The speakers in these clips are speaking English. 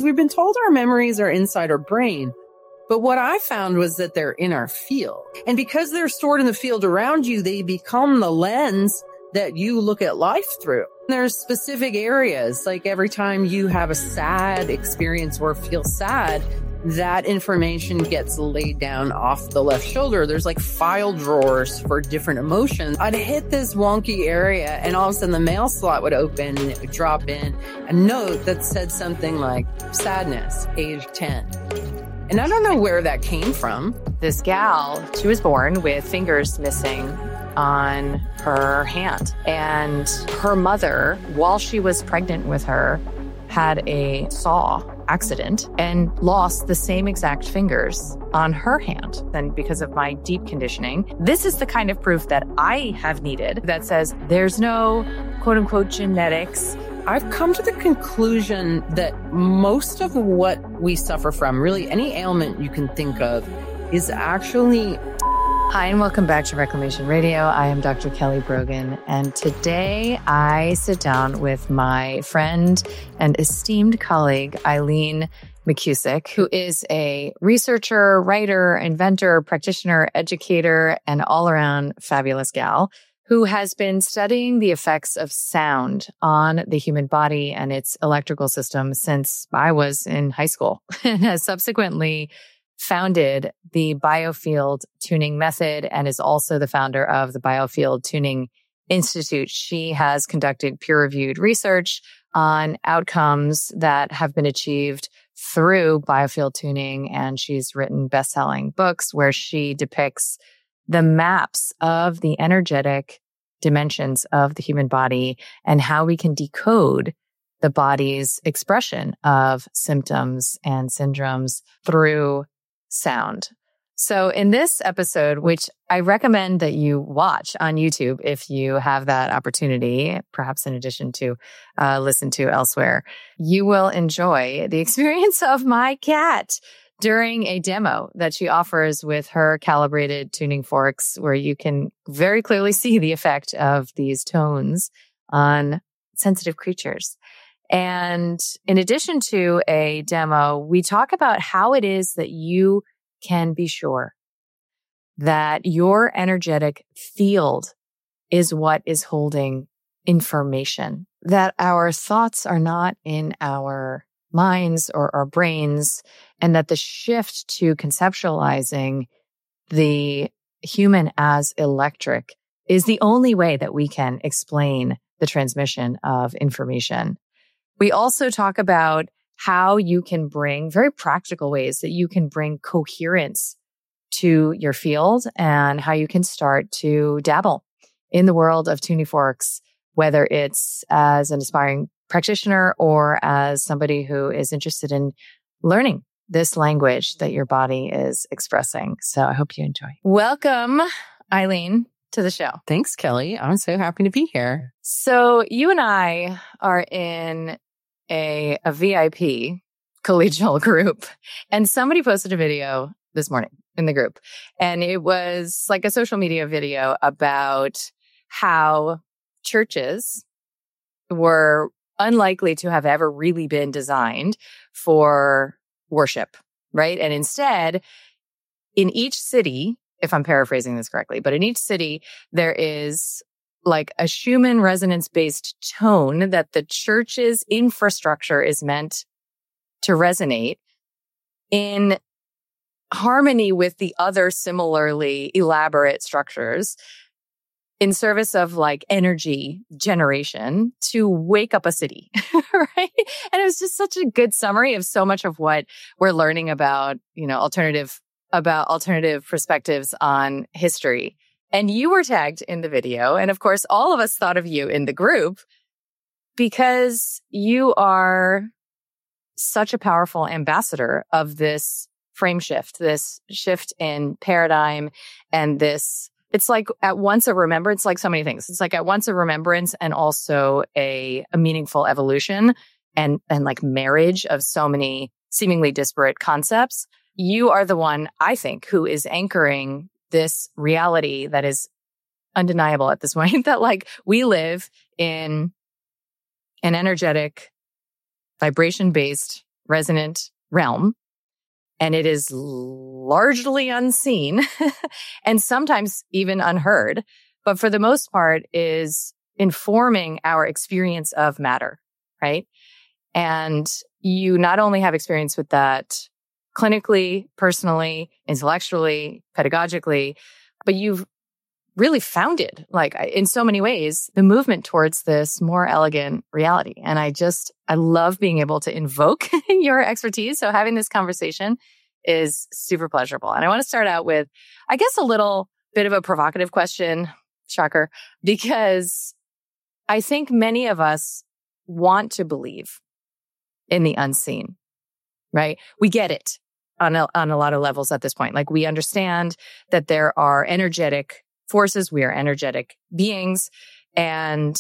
We've been told our memories are inside our brain, but what I found was that they're in our field. And because they're stored in the field around you, they become the lens that you look at life through. There's specific areas, like every time you have a sad experience or feel sad, that information gets laid down off the left shoulder. There's like file drawers for different emotions. I'd hit this wonky area and all of a sudden the mail slot would open and it would drop in a note that said something like sadness, age 10. And I don't know where that came from. This gal, she was born with fingers missing on her hand. And her mother, while she was pregnant with her, had a saw accident and lost the same exact fingers on her hand. And because of my deep conditioning, this is the kind of proof that I have needed that says there's no quote unquote genetics. I've come to the conclusion that most of what we suffer from, really any ailment you can think of, is actually... Hi, and welcome back to Reclamation Radio. I am Dr. Kelly Brogan, and today I sit down with my friend and esteemed colleague, Eileen McKusick, who is a researcher, writer, inventor, practitioner, educator, and all-around fabulous gal who has been studying the effects of sound on the human body and its electrical system since I was in high school, and has subsequently founded the Biofield Tuning Method and is also the founder of the Biofield Tuning Institute. She has conducted peer-reviewed research on outcomes that have been achieved through biofield tuning, and she's written best-selling books where she depicts the maps of the energetic dimensions of the human body and how we can decode the body's expression of symptoms and syndromes through sound. So in this episode, which I recommend that you watch on YouTube if you have that opportunity, perhaps in addition to listen to elsewhere, you will enjoy the experience of my cat during a demo that she offers with her calibrated tuning forks, where you can very clearly see the effect of these tones on sensitive creatures. And in addition to a demo, we talk about how it is that you can be sure that your energetic field is what is holding information, that our thoughts are not in our minds or our brains, and that the shift to conceptualizing the human as electric is the only way that we can explain the transmission of information. We also talk about how you can bring very practical ways that you can bring coherence to your field and how you can start to dabble in the world of tuning forks, whether it's as an aspiring practitioner or as somebody who is interested in learning this language that your body is expressing. So I hope you enjoy. Welcome, Eileen, to the show. Thanks, Kelly. I'm so happy to be here. So you and I are in a VIP collegial group, and somebody posted a video this morning in the group, and it was like a social media video about how churches were unlikely to have ever really been designed for worship, right? And instead, in each city, if I'm paraphrasing this correctly, but in each city, there is like a Schumann resonance-based tone that the church's infrastructure is meant to resonate in harmony with the other similarly elaborate structures in service of like energy generation to wake up a city, right? And it was just such a good summary of so much of what we're learning about, alternative perspectives on history. And you were tagged in the video. And of course, all of us thought of you in the group because you are such a powerful ambassador of this frame shift, this shift in paradigm, and this, it's like at once a remembrance, like so many things. It's like at once a remembrance and also a meaningful evolution and like marriage of so many seemingly disparate concepts. You are the one, I think, who is anchoring this reality that is undeniable at this point, that like we live in an energetic, vibration-based resonant realm, and it is largely unseen and sometimes even unheard, but for the most part is informing our experience of matter, right? And you not only have experience with that clinically, personally, intellectually, pedagogically, but you've really founded, like in so many ways, the movement towards this more elegant reality. And I love being able to invoke your expertise. So having this conversation is super pleasurable. And I want to start out with, I guess, a little bit of a provocative question, shocker, because I think many of us want to believe in the unseen, right? We get it on a lot of levels at this point. Like we understand that there are energetic forces, we are energetic beings, and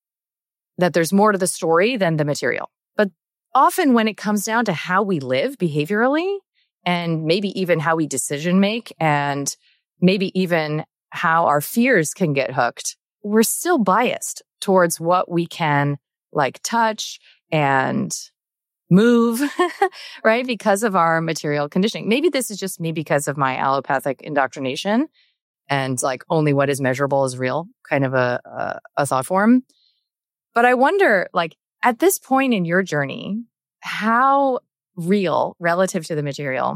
that there's more to the story than the material. But often when it comes down to how we live behaviorally, and maybe even how we decision make, and maybe even how our fears can get hooked, we're still biased towards what we can like touch and move, right? Because of our material conditioning. Maybe this is just me because of my allopathic indoctrination and like only what is measurable is real kind of a thought form. But I wonder, like at this point in your journey, how real relative to the material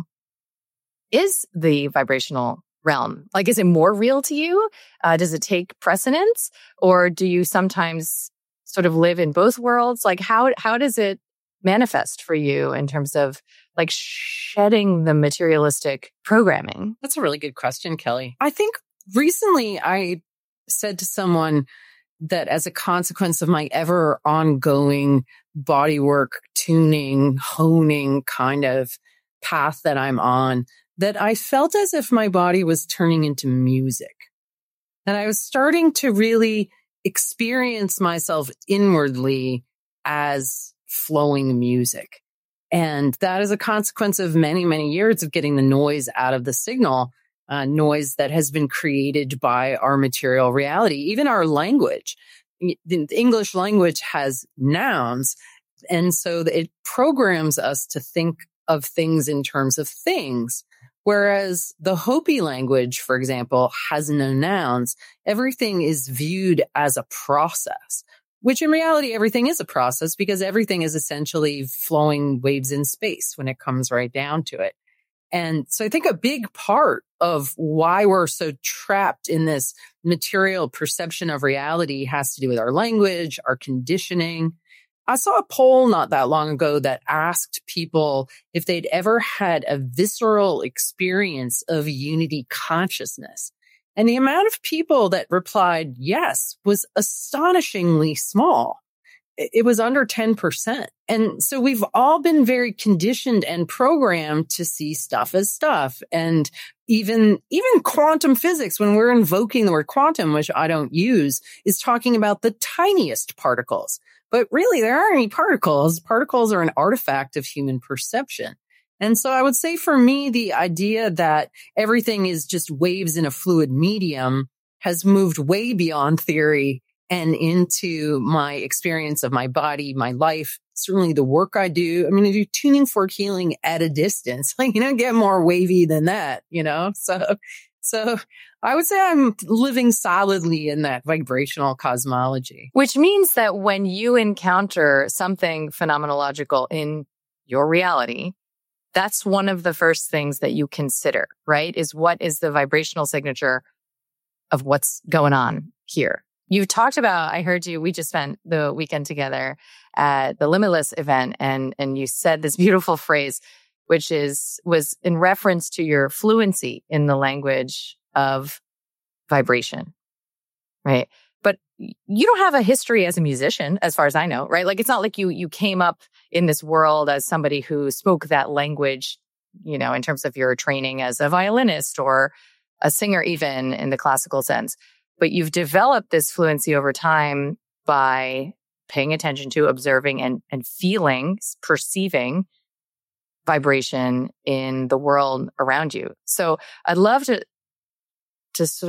is the vibrational realm? Like, is it more real to you? Does it take precedence? Or do you sometimes sort of live in both worlds? Like how does it manifest for you in terms of like shedding the materialistic programming? That's a really good question, Kelly. I think recently I said to someone that as a consequence of my ever ongoing bodywork tuning, honing kind of path that I'm on, that I felt as if my body was turning into music. And I was starting to really experience myself inwardly as flowing music. And that is a consequence of many, many years of getting the noise out of the signal, noise that has been created by our material reality, even our language. The English language has nouns. And so it programs us to think of things in terms of things. Whereas the Hopi language, for example, has no nouns. Everything is viewed as a process, which in reality, everything is a process because everything is essentially flowing waves in space when it comes right down to it. And so I think a big part of why we're so trapped in this material perception of reality has to do with our language, our conditioning. I saw a poll not that long ago that asked people if they'd ever had a visceral experience of unity consciousness. And the amount of people that replied yes was astonishingly small. It was under 10%. And so we've all been very conditioned and programmed to see stuff as stuff. And even quantum physics, when we're invoking the word quantum, which I don't use, is talking about the tiniest particles. But really, there aren't any particles. Particles are an artifact of human perception. And so I would say for me, the idea that everything is just waves in a fluid medium has moved way beyond theory and into my experience of my body, my life, certainly the work I do. I mean, I do tuning fork healing at a distance. Like, you don't get more wavy than that, you know? So I would say I'm living solidly in that vibrational cosmology. Which means that when you encounter something phenomenological in your reality, that's one of the first things that you consider, right? Is what is the vibrational signature of what's going on here? You talked about, I heard you, we just spent the weekend together at the Limitless event, and you said this beautiful phrase, which was in reference to your fluency in the language of vibration, right? But you don't have a history as a musician, as far as I know, right? Like, it's not like you came up in this world as somebody who spoke that language, you know, in terms of your training as a violinist or a singer, even in the classical sense. But you've developed this fluency over time by paying attention to, observing, and feeling, perceiving vibration in the world around you. So I'd love to sort of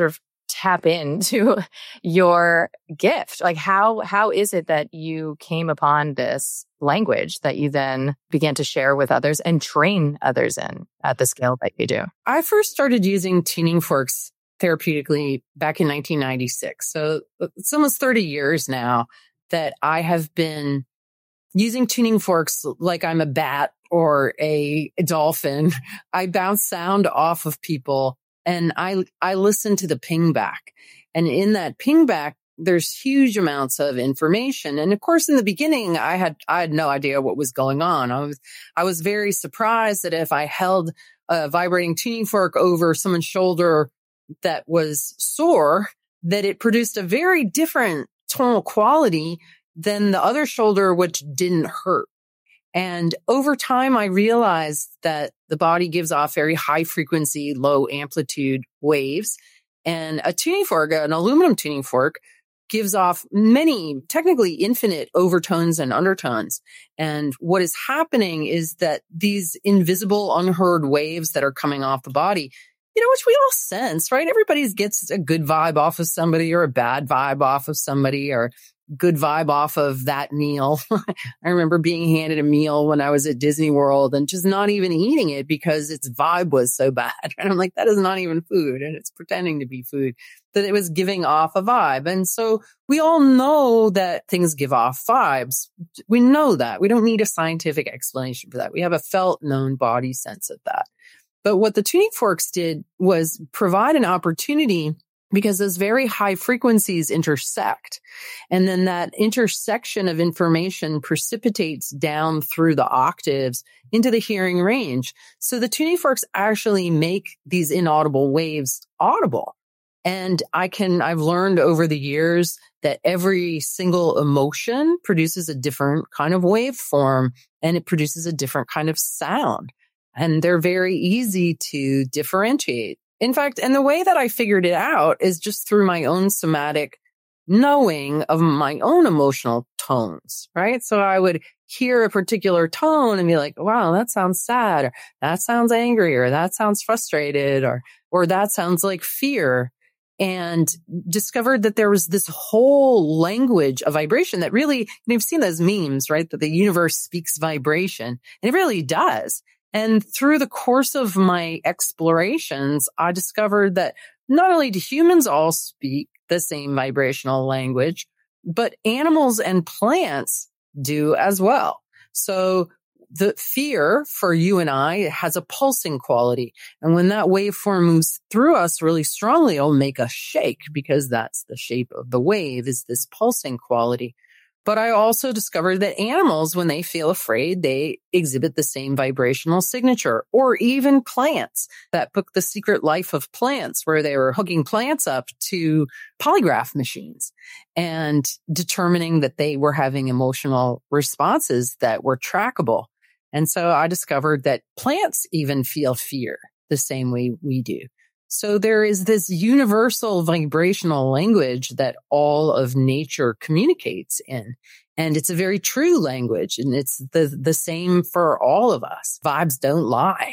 tap into your gift? Like how is it that you came upon this language that you then began to share with others and train others in at the scale that you do? I first started using tuning forks therapeutically back in 1996. So it's almost 30 years now that I have been using tuning forks like I'm a bat or a dolphin. I bounce sound off of people and I listen to the ping back. And in that ping back, there's huge amounts of information. And of course, in the beginning, I had no idea what was going on. I was very surprised that if I held a vibrating tuning fork over someone's shoulder that was sore, that it produced a very different tonal quality than the other shoulder, which didn't hurt. And over time, I realized that the body gives off very high frequency, low amplitude waves. And a tuning fork, an aluminum tuning fork, gives off many, technically infinite overtones and undertones. And what is happening is that these invisible, unheard waves that are coming off the body, which we all sense, right? Everybody gets a good vibe off of somebody or a bad vibe off of somebody or good vibe off of that meal. I remember being handed a meal when I was at Disney World and just not even eating it because its vibe was so bad. And I'm like, that is not even food. And it's pretending to be food, that it was giving off a vibe. And so we all know that things give off vibes. We know that. We don't need a scientific explanation for that. We have a felt known body sense of that. But what the tuning forks did was provide an opportunity because those very high frequencies intersect. And then that intersection of information precipitates down through the octaves into the hearing range. So the tuning forks actually make these inaudible waves audible. And I've learned over the years that every single emotion produces a different kind of waveform and it produces a different kind of sound. And they're very easy to differentiate. In fact, and the way that I figured it out is just through my own somatic knowing of my own emotional tones, right? So I would hear a particular tone and be like, wow, that sounds sad, or that sounds angry, or that sounds frustrated, or that sounds like fear. And discovered that there was this whole language of vibration that really, you've seen those memes, right? That the universe speaks vibration. And it really does. And through the course of my explorations, I discovered that not only do humans all speak the same vibrational language, but animals and plants do as well. So the fear for you and I has a pulsing quality. And when that waveform moves through us really strongly, it'll make us shake because that's the shape of the wave, is this pulsing quality. But I also discovered that animals, when they feel afraid, they exhibit the same vibrational signature, or even plants. That book, The Secret Life of Plants, where they were hooking plants up to polygraph machines and determining that they were having emotional responses that were trackable. And so I discovered that plants even feel fear the same way we do. So there is this universal vibrational language that all of nature communicates in. And it's a very true language. And it's the same for all of us. Vibes don't lie.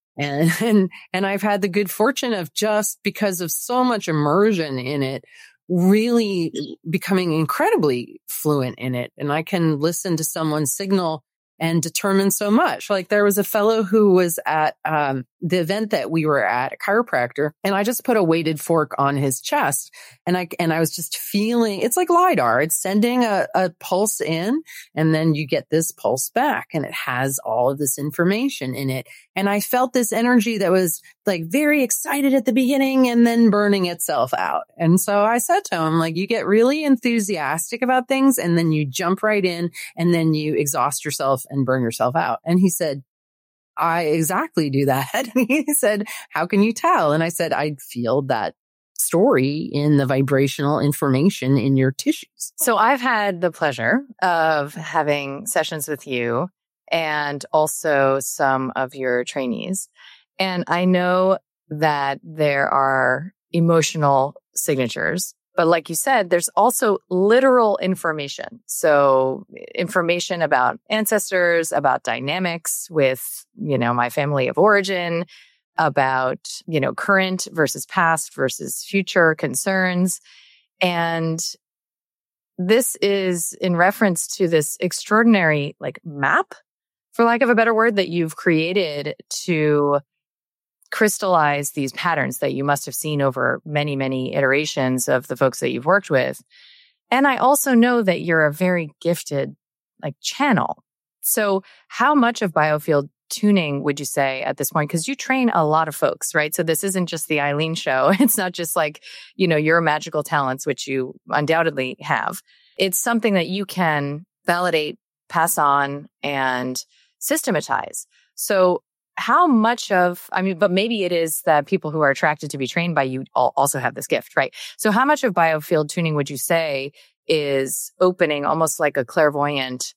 And I've had the good fortune of, just because of so much immersion in it, really becoming incredibly fluent in it. And I can listen to someone's signal and determine so much. Like, there was a fellow who was at the event that we were at, a chiropractor, and I just put a weighted fork on his chest, and I was just feeling, it's like LiDAR. It's sending a pulse in, and then you get this pulse back, and it has all of this information in it. And I felt this energy that was like very excited at the beginning and then burning itself out. And so I said to him, like, you get really enthusiastic about things and then you jump right in and then you exhaust yourself and burn yourself out. And he said, I exactly do that. And he said, how can you tell? And I said, I feel that story in the vibrational information in your tissues. So I've had the pleasure of having sessions with you and also some of your trainees. And I know that there are emotional signatures, but like you said, there's also literal information. So information about ancestors, about dynamics with, my family of origin, about, current versus past versus future concerns. And this is in reference to this extraordinary map, for lack of a better word, that you've created to crystallize these patterns that you must have seen over many, many iterations of the folks that you've worked with. And I also know that you're a very gifted channel. So how much of biofield tuning would you say at this point? Because you train a lot of folks, right? So this isn't just the Eileen show. It's not just your magical talents, which you undoubtedly have. It's something that you can validate, pass on, and systematize. So how much but maybe it is that people who are attracted to be trained by you also have this gift, right? So how much of biofield tuning would you say is opening almost like a clairvoyant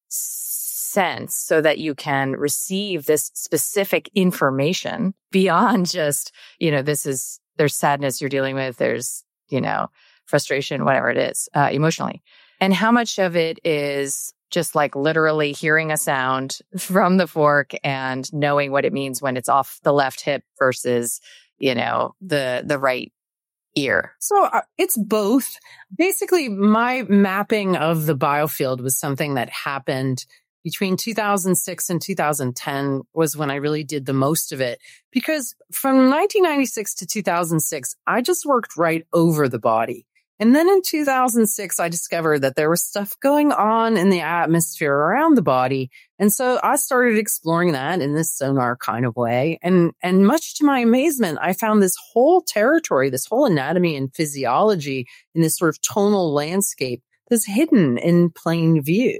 sense so that you can receive this specific information beyond just, there's sadness you're dealing with, there's, frustration, whatever it is, emotionally. And how much of it is just literally hearing a sound from the fork and knowing what it means when it's off the left hip versus, the right ear? So it's both. Basically, my mapping of the biofield was something that happened between 2006 and 2010 was when I really did the most of it. Because from 1996 to 2006, I just worked right over the body. And then in 2006, I discovered that there was stuff going on in the atmosphere around the body. And so I started exploring that in this sonar kind of way. And much to my amazement, I found this whole territory, this whole anatomy and physiology in this sort of tonal landscape that's hidden in plain view.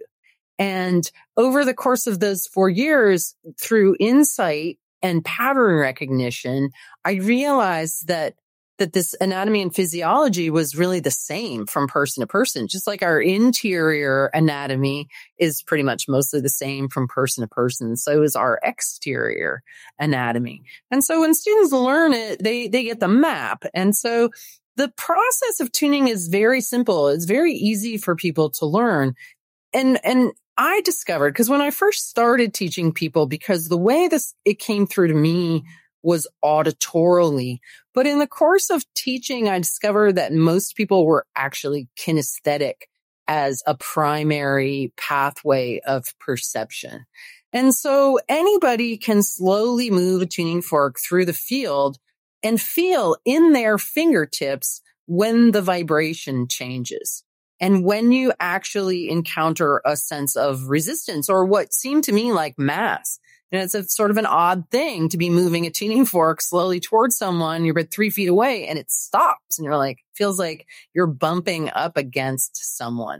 And over the course of those 4 years, through insight and pattern recognition, I realized that this anatomy and physiology was really the same from person to person. Just like our interior anatomy is pretty much mostly the same from person to person, so is our exterior anatomy. And so when students learn it, they get the map. And so the process of tuning is very simple. It's very easy for people to learn. And I discovered, because when I first started teaching people, because the way it came through to me was auditorily, but in the course of teaching, I discovered that most people were actually kinesthetic as a primary pathway of perception. And so anybody can slowly move a tuning fork through the field and feel in their fingertips when the vibration changes. And when you actually encounter a sense of resistance or what seemed to me like mass. And it's a sort of an odd thing to be moving a tuning fork slowly towards someone. You're about 3 feet away and it stops. And you're feels like you're bumping up against someone.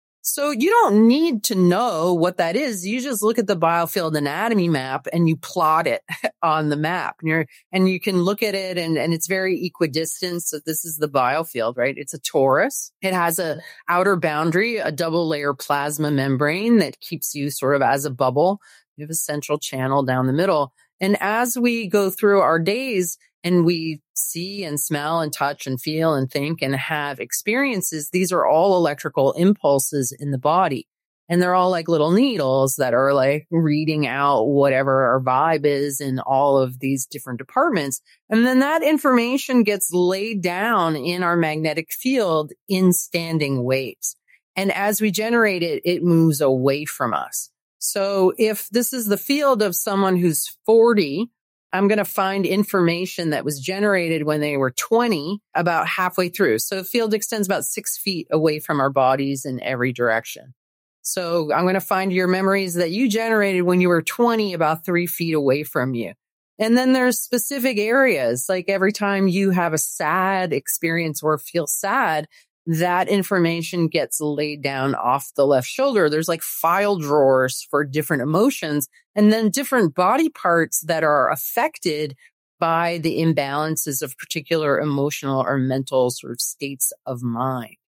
So you don't need to know what that is. You just look at the biofield anatomy map and you plot it on the map. And you can look at it and it's very equidistant. So this is the biofield, right? It's a torus. It has a outer boundary, a double layer plasma membrane that keeps you sort of as a bubble. You have a central channel down the middle. And as we go through our days and we see and smell and touch and feel and think and have experiences, these are all electrical impulses in the body. And they're all like little needles that are reading out whatever our vibe is in all of these different departments. And then that information gets laid down in our magnetic field in standing waves. And as we generate it, it moves away from us. So if this is the field of someone who's 40, I'm going to find information that was generated when they were 20 about halfway through. So the field extends about 6 feet away from our bodies in every direction. So I'm going to find your memories that you generated when you were 20 about 3 feet away from you. And then there's specific areas, like every time you have a sad experience or feel sad, that information gets laid down off the left shoulder. There's file drawers for different emotions and then different body parts that are affected by the imbalances of particular emotional or mental sort of states of mind.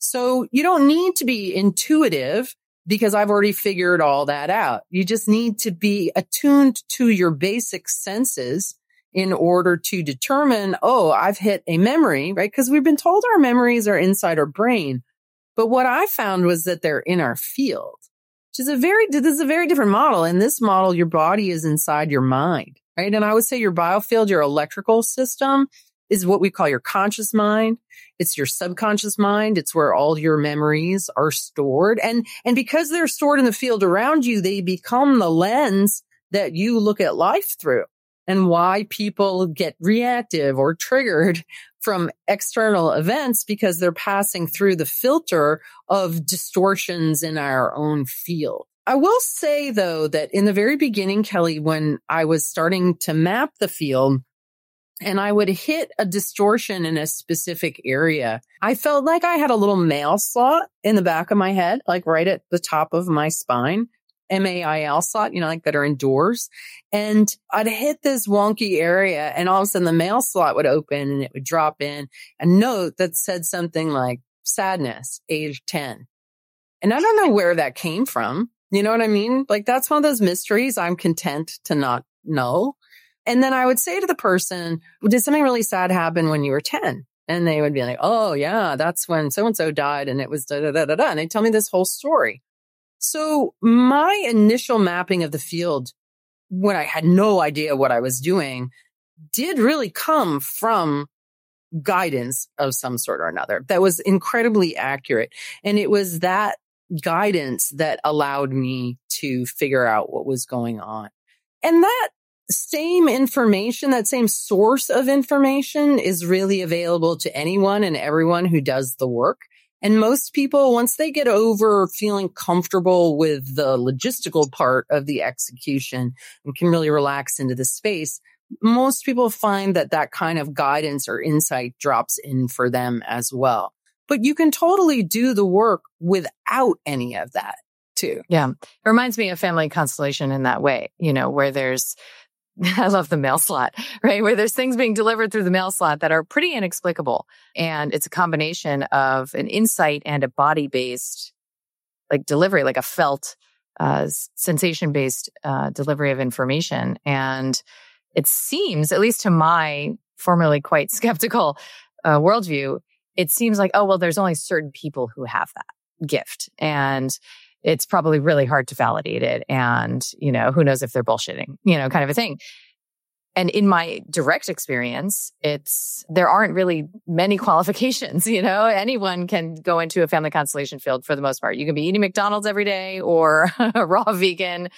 So you don't need to be intuitive because I've already figured all that out. You just need to be attuned to your basic senses in order to determine, I've hit a memory, right? Because we've been told our memories are inside our brain. But what I found was that they're in our field, which is this is a very different model. In this model, your body is inside your mind. right? And I would say your biofield, your electrical system, is what we call your conscious mind. It's your subconscious mind. It's where all your memories are stored. And because they're stored in the field around you, they become the lens that you look at life through, and why people get reactive or triggered from external events, because they're passing through the filter of distortions in our own field. I will say, though, that in the very beginning, Kelly, when I was starting to map the field, and I would hit a distortion in a specific area, I felt like I had a little mail slot in the back of my head, like right at the top of my spine, MAIL slot, like that are indoors. And I'd hit this wonky area, and all of a sudden the mail slot would open and it would drop in a note that said something like sadness, age 10. And I don't know where that came from. You know what I mean? Like, that's one of those mysteries I'm content to not know. And then I would say to the person, well, did something really sad happen when you were 10? And they would be like, oh yeah, that's when so-and-so died, and it was da da da da da. And they tell me this whole story. So my initial mapping of the field, when I had no idea what I was doing, did really come from guidance of some sort or another that was incredibly accurate. And it was that guidance that allowed me to figure out what was going on. And that same information, that same source of information is really available to anyone and everyone who does the work. And most people, once they get over feeling comfortable with the logistical part of the execution and can really relax into the space, most people find that that kind of guidance or insight drops in for them as well. But you can totally do the work without any of that too. Yeah. It reminds me of family constellation in that way, where there's, I love the mail slot, right? Where there's things being delivered through the mail slot that are pretty inexplicable. And it's a combination of an insight and a body-based delivery, like a felt, sensation-based delivery of information. And it seems, at least to my formerly quite skeptical worldview, it seems like, oh, well, there's only certain people who have that gift. And it's probably really hard to validate it. And, who knows if they're bullshitting, kind of a thing. And in my direct experience, there aren't really many qualifications, anyone can go into a family constellation field for the most part. You can be eating McDonald's every day or a raw vegan,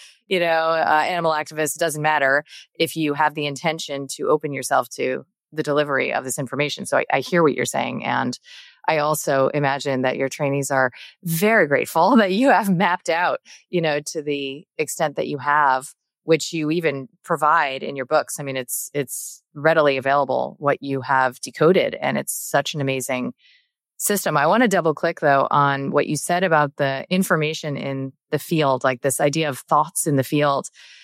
animal activist. It doesn't matter if you have the intention to open yourself to the delivery of this information. So I hear what you're saying. And I also imagine that your trainees are very grateful that you have mapped out, to the extent that you have, which you even provide in your books. I mean, it's readily available what you have decoded, and it's such an amazing system. I want to double click though on what you said about the information in the field, like this idea of thoughts in the field,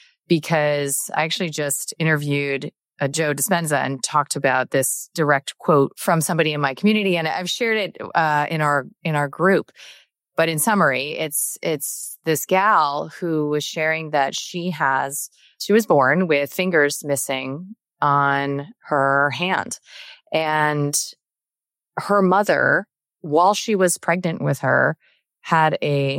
because I actually just interviewed Joe Dispenza and talked about this direct quote from somebody in my community, and I've shared it in our group. But in summary, it's this gal who was sharing that she was born with fingers missing on her hand, and her mother, while she was pregnant with her, had a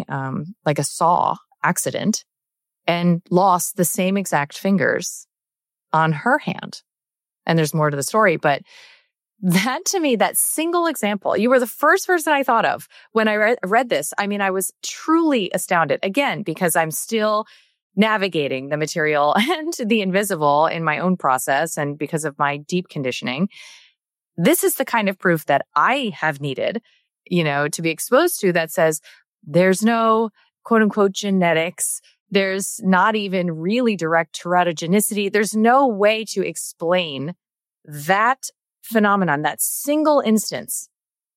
saw accident and lost the same exact fingers on her hand. And there's more to the story, but that to me, that single example, you were the first person I thought of when I read this. I mean, I was truly astounded, again, because I'm still navigating the material and the invisible in my own process, and because of my deep conditioning. This is the kind of proof that I have needed, to be exposed to, that says there's no quote unquote genetics. There's not even really direct teratogenicity. There's no way to explain that phenomenon, that single instance.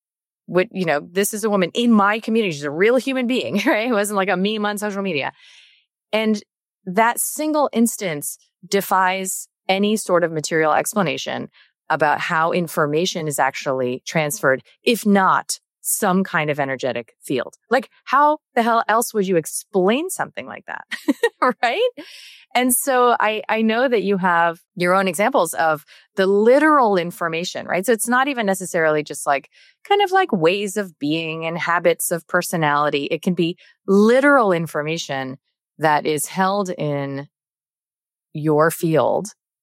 This is a woman in my community. She's a real human being, right? It wasn't like a meme on social media. And that single instance defies any sort of material explanation about how information is actually transferred, if not some kind of energetic field. Like, how the hell else would you explain something like that? Right? And so I know that you have your own examples of the literal information, right? So it's not even necessarily just kind of like ways of being and habits of personality. It can be literal information that is held in your field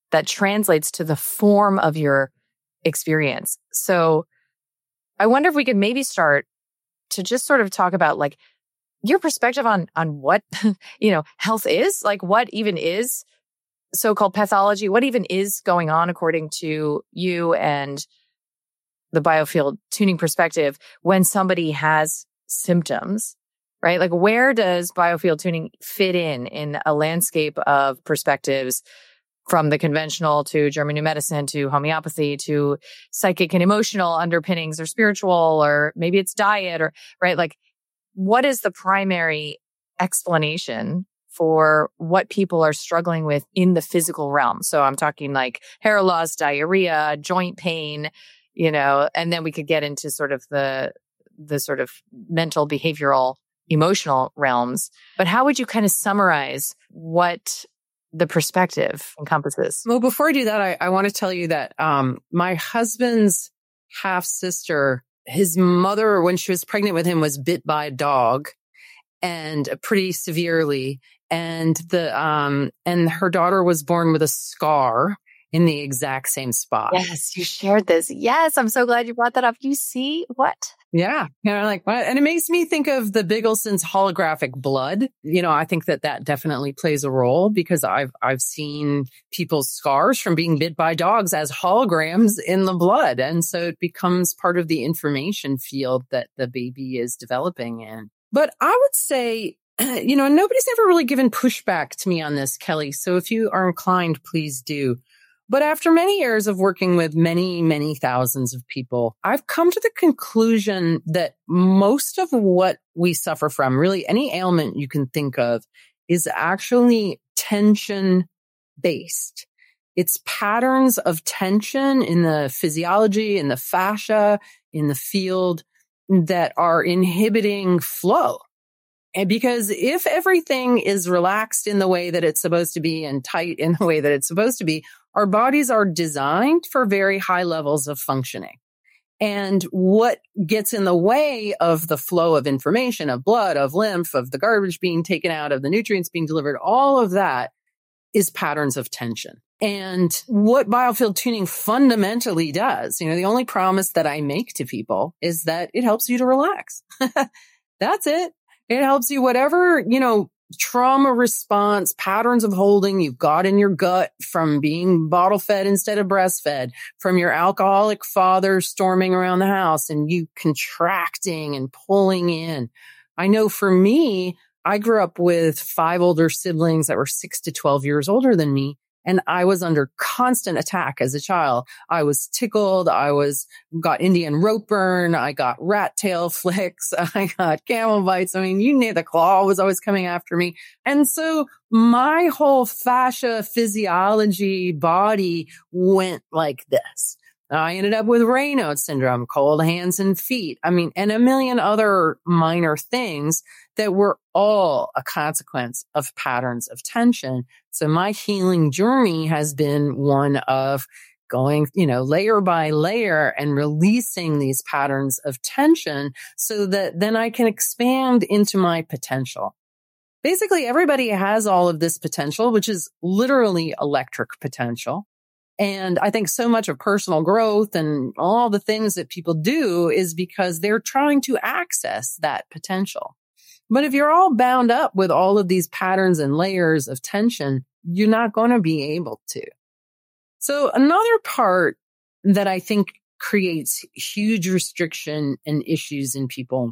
that translates to the form of your experience. So I wonder if we could maybe start to just sort of talk about like your perspective on what, health is, like what even is so-called pathology, what even is going on according to you and the biofield tuning perspective when somebody has symptoms, right? Like where does biofield tuning fit in a landscape of perspectives from the conventional to German New Medicine to homeopathy to psychic and emotional underpinnings or spiritual, or maybe it's diet or, right? Like what is the primary explanation for what people are struggling with in the physical realm? So I'm talking like hair loss, diarrhea, joint pain, and then we could get into sort of the sort of mental, behavioral, emotional realms. But how would you kind of summarize what the perspective encompasses? Well, before I do that, I want to tell you that my husband's half sister, his mother, when she was pregnant with him, was bit by a dog, and pretty severely. And and her daughter was born with a scar in the exact same spot. Yes, you shared this. Yes, I'm so glad you brought that up. You see what? Yeah. Like what? And it makes me think of the Bigelson's holographic blood. I think that definitely plays a role because I've seen people's scars from being bit by dogs as holograms in the blood. And so it becomes part of the information field that the baby is developing in. But I would say, nobody's ever really given pushback to me on this, Kelly. So if you are inclined, please do. But after many years of working with many, many thousands of people, I've come to the conclusion that most of what we suffer from, really any ailment you can think of, is actually tension-based. It's patterns of tension in the physiology, in the fascia, in the field that are inhibiting flow. And because if everything is relaxed in the way that it's supposed to be and tight in the way that it's supposed to be, our bodies are designed for very high levels of functioning. And what gets in the way of the flow of information, of blood, of lymph, of the garbage being taken out, of the nutrients being delivered, all of that is patterns of tension. And what biofield tuning fundamentally does, the only promise that I make to people is that it helps you to relax. That's it. It helps you whatever, trauma response, patterns of holding you've got in your gut from being bottle fed instead of breastfed, from your alcoholic father storming around the house and you contracting and pulling in. I know for me, I grew up with 5 older siblings that were 6 to 12 years older than me. And I was under constant attack as a child. I was tickled. Got Indian rope burn. I got rat tail flicks. I got camel bites. I mean, you name the claw was always coming after me. And so my whole fascia physiology body went like this. I ended up with Raynaud's syndrome, cold hands and feet. I mean, and a million other minor things that were all a consequence of patterns of tension. So my healing journey has been one of going, layer by layer and releasing these patterns of tension so that then I can expand into my potential. Basically, everybody has all of this potential, which is literally electric potential. And I think so much of personal growth and all the things that people do is because they're trying to access that potential. But if you're all bound up with all of these patterns and layers of tension, you're not going to be able to. So another part that I think creates huge restriction and issues in people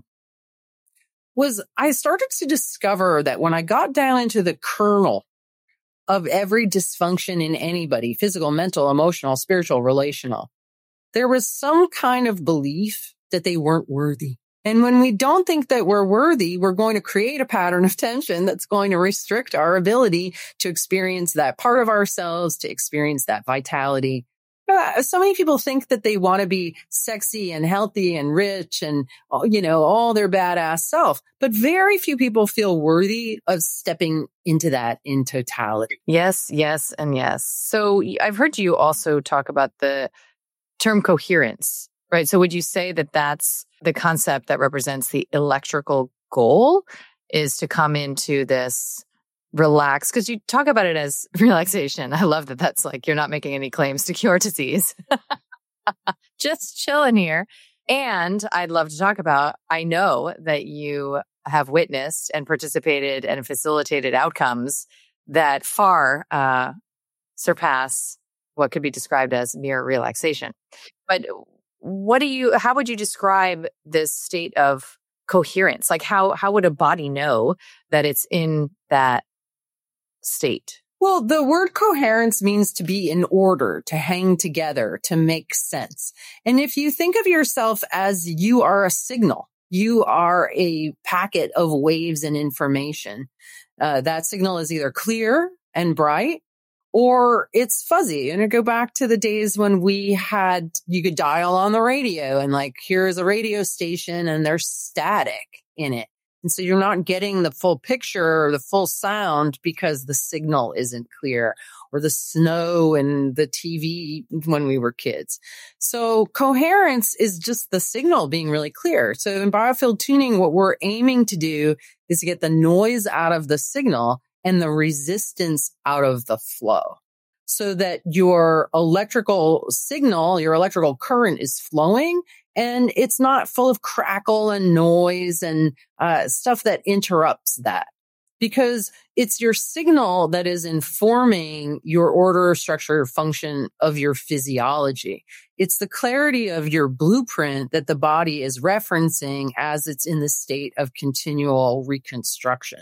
was I started to discover that when I got down into the kernel of every dysfunction in anybody, physical, mental, emotional, spiritual, relational, there was some kind of belief that they weren't worthy. And when we don't think that we're worthy, we're going to create a pattern of tension that's going to restrict our ability to experience that part of ourselves, to experience that vitality. So many people think that they want to be sexy and healthy and rich and, all their badass self. But very few people feel worthy of stepping into that in totality. Yes, yes, and yes. So I've heard you also talk about the term coherence, right? So would you say that that's the concept that represents the electrical goal is to come into this relax? Because you talk about it as relaxation. I love that that's like, you're not making any claims to cure disease. Just chilling here. And I'd love to talk about, I know that you have witnessed and participated and facilitated outcomes that far surpass what could be described as mere relaxation. But how would you describe this state of coherence? Like how would a body know that it's in that state? Well, the word coherence means to be in order, to hang together, to make sense. And if you think of yourself as you are a signal, you are a packet of waves and information. That signal is either clear and bright or it's fuzzy. And I go back to the days when you could dial on the radio and like, here's a radio station and there's static in it. And so you're not getting the full picture or the full sound because the signal isn't clear, or the snow and the TV when we were kids. So coherence is just the signal being really clear. So in biofield tuning, what we're aiming to do is to get the noise out of the signal and the resistance out of the flow, so that your electrical signal, your electrical current is flowing and it's not full of crackle and noise and stuff that interrupts that. Because it's your signal that is informing your order, structure, function of your physiology. It's the clarity of your blueprint that the body is referencing as it's in the state of continual reconstruction.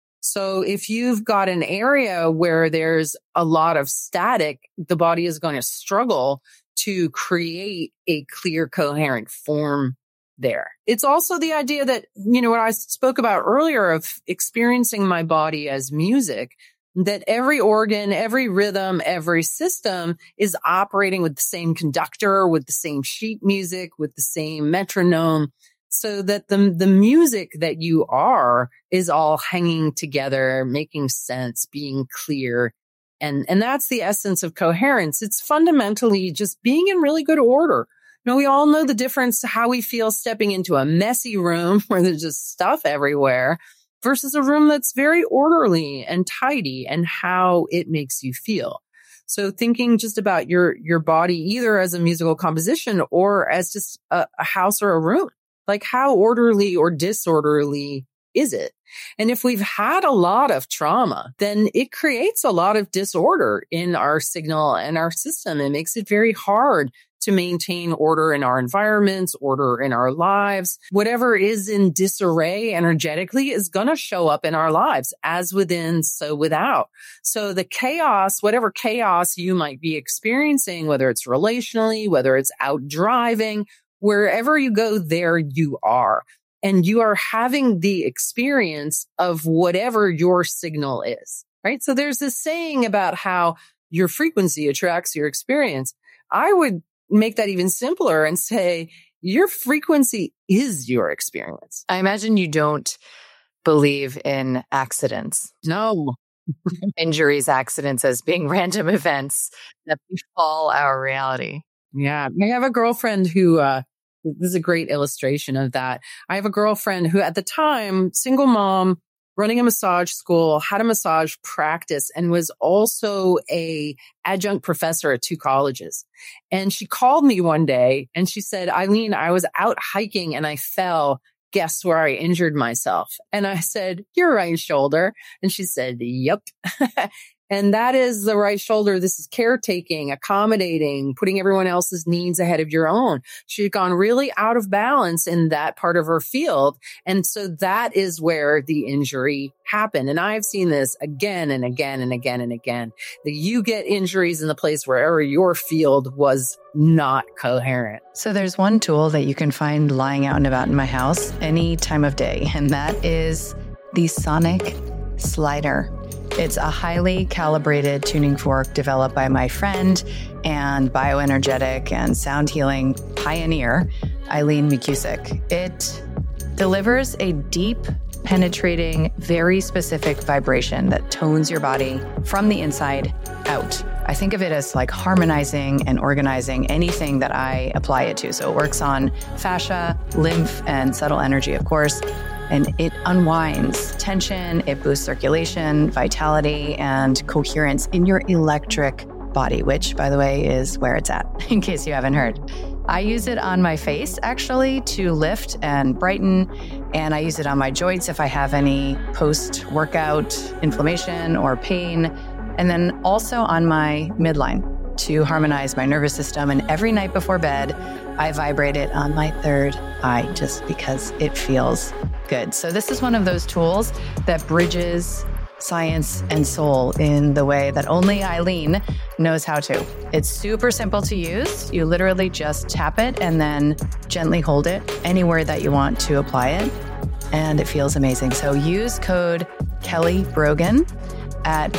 So if you've got an area where there's a lot of static, the body is going to struggle to create a clear, coherent form there. It's also the idea that, what I spoke about earlier of experiencing my body as music, that every organ, every rhythm, every system is operating with the same conductor, with the same sheet music, with the same metronome, so that the music that you are is all hanging together, making sense, being clear. And that's the essence of coherence. It's fundamentally just being in really good order. We all know the difference, how we feel stepping into a messy room where there's just stuff everywhere versus a room that's very orderly and tidy, and how it makes you feel. So thinking just about your body either as a musical composition or as just a house or a room, like how orderly or disorderly is it? And if we've had a lot of trauma, then it creates a lot of disorder in our signal and our system. It makes it very hard to maintain order in our environments, order in our lives. Whatever is in disarray energetically is going to show up in our lives, as within, so without. So the chaos, whatever chaos you might be experiencing, whether it's relationally, whether it's out driving, wherever you go, there you are. And you are having the experience of whatever your signal is, right? So there's this saying about how your frequency attracts your experience. I would make that even simpler and say your frequency is your experience. I imagine you don't believe in accidents. No. Injuries, accidents as being random events that befall our reality. Yeah. I have a girlfriend who, this is a great illustration of that. I have a girlfriend who at the time, single mom, running a massage school, had a massage practice, and was also a adjunct professor at 2 colleges. And she called me one day and she said, Eileen, I was out hiking and I fell. Guess where I injured myself? And I said, your right shoulder. And she said, yep. And that is the right shoulder. This is caretaking, accommodating, putting everyone else's needs ahead of your own. She had gone really out of balance in that part of her field. And so that is where the injury happened. And I've seen this again and again and again and again, that you get injuries in the place wherever your field was not coherent. So there's one tool that you can find lying out and about in my house any time of day, and that is the Sonic Slider. It's a highly calibrated tuning fork developed by my friend and bioenergetic and sound healing pioneer, Eileen McKusick. It delivers a deep, penetrating, very specific vibration that tones your body from the inside out. I think of it as like harmonizing and organizing anything that I apply it to. So it works on fascia, lymph, and subtle energy, of course. and it unwinds tension, it boosts circulation, vitality, and coherence in your electric body, which, by the way, is where it's at, in case you haven't heard. I use it on my face, actually, to lift and brighten, and I use it on my joints if I have any post-workout inflammation or pain, and then also on my midline to harmonize my nervous system. And every night before bed, I vibrate it on my third eye just because it feels good. So this is one of those tools that bridges science and soul in the way that only Eileen knows how to. It's super simple to use. You literally just tap it and then gently hold it anywhere that you want to apply it. And it feels amazing. So use code Kelly Brogan at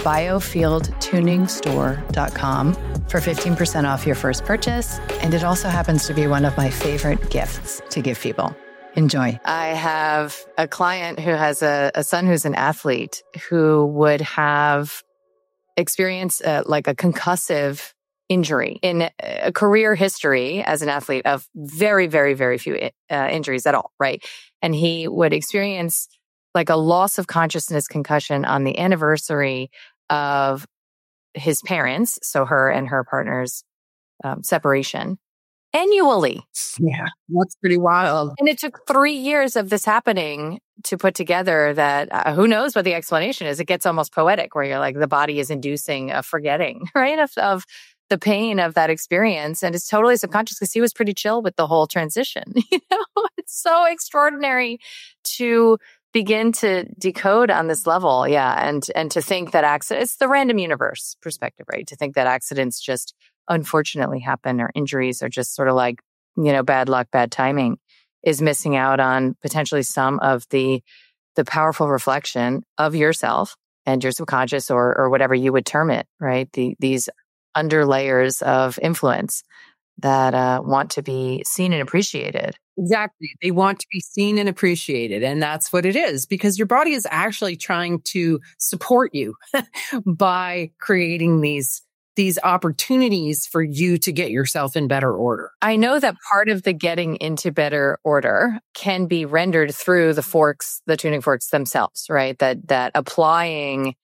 biofieldtuningstore.com for 15% off your first purchase. And it also happens to be one of my favorite gifts to give people. Enjoy. I have a client who has a son who's an athlete who would have experienced like a concussive injury in a career history as an athlete of very, very, very few injuries at all, right? And he would experience like a loss of consciousness concussion on the anniversary of his parents, so her and her partner's separation, annually. Yeah, that's pretty wild. And it took 3 years of this happening to put together that who knows what the explanation is. It gets almost poetic where you're like, the body is inducing a forgetting, right, of the pain of that experience. And it's totally subconscious because he was pretty chill with the whole transition. You know, it's so extraordinary to begin to decode on this level. Yeah. And to think that it's the random universe perspective, right? To think that accidents just unfortunately happen or injuries are just sort of like, bad luck, bad timing is missing out on potentially some of the powerful reflection of yourself and your subconscious or whatever you would term it, right? These underlayers of influence that want to be seen and appreciated. Exactly. They want to be seen and appreciated. And that's what it is, because your body is actually trying to support you by creating these opportunities for you to get yourself in better order. I know that part of the getting into better order can be rendered through the tuning forks themselves, right? That applying,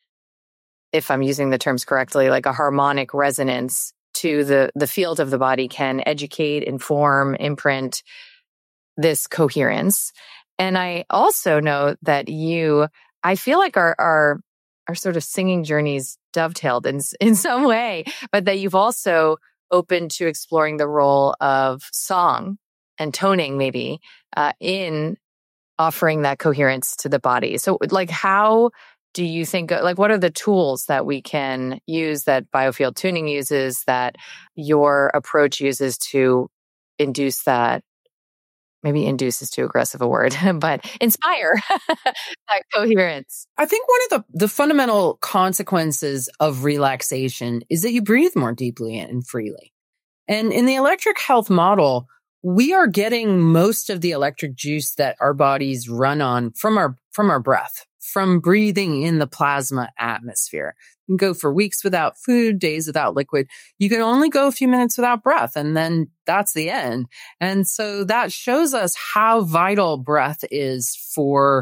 if I'm using the terms correctly, like a harmonic resonance to the field of the body can educate, inform, imprint this coherence. And I also know that I feel like our sort of singing journeys dovetailed in some way, but that you've also opened to exploring the role of song and toning maybe in offering that coherence to the body. So like, how do you think, like, what are the tools that we can use, that Biofield Tuning uses, that your approach uses to induce that? Maybe induce is too aggressive a word, but inspire that coherence. I think one of the fundamental consequences of relaxation is that you breathe more deeply and freely. And in the electric health model, we are getting most of the electric juice that our bodies run on from our breath, from breathing in the plasma atmosphere. You can go for weeks without food, days without liquid. You can only go a few minutes without breath, and then that's the end. And so that shows us how vital breath is for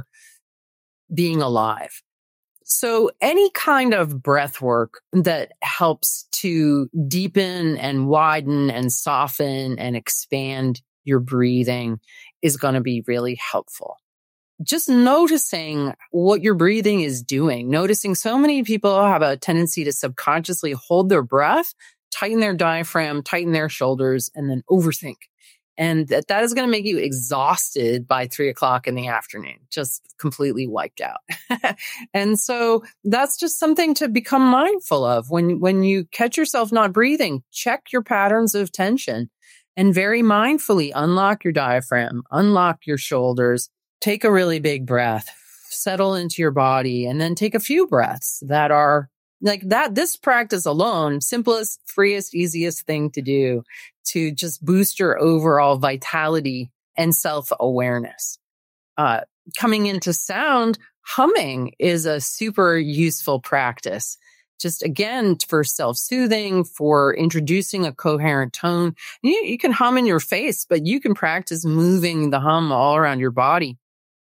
being alive. So any kind of breath work that helps to deepen and widen and soften and expand your breathing is going to be really helpful. Just noticing what your breathing is doing, noticing so many people have a tendency to subconsciously hold their breath, tighten their diaphragm, tighten their shoulders, and then overthink. And that is going to make you exhausted by 3:00 in the afternoon, just completely wiped out. And so that's just something to become mindful of. When you catch yourself not breathing, check your patterns of tension and very mindfully unlock your diaphragm, unlock your shoulders, take a really big breath, settle into your body, and then take a few breaths that are like that. This practice alone, simplest, freest, easiest thing to do to just boost your overall vitality and self-awareness. Coming into sound, humming is a super useful practice. Just again, for self-soothing, for introducing a coherent tone. You can hum in your face, but you can practice moving the hum all around your body.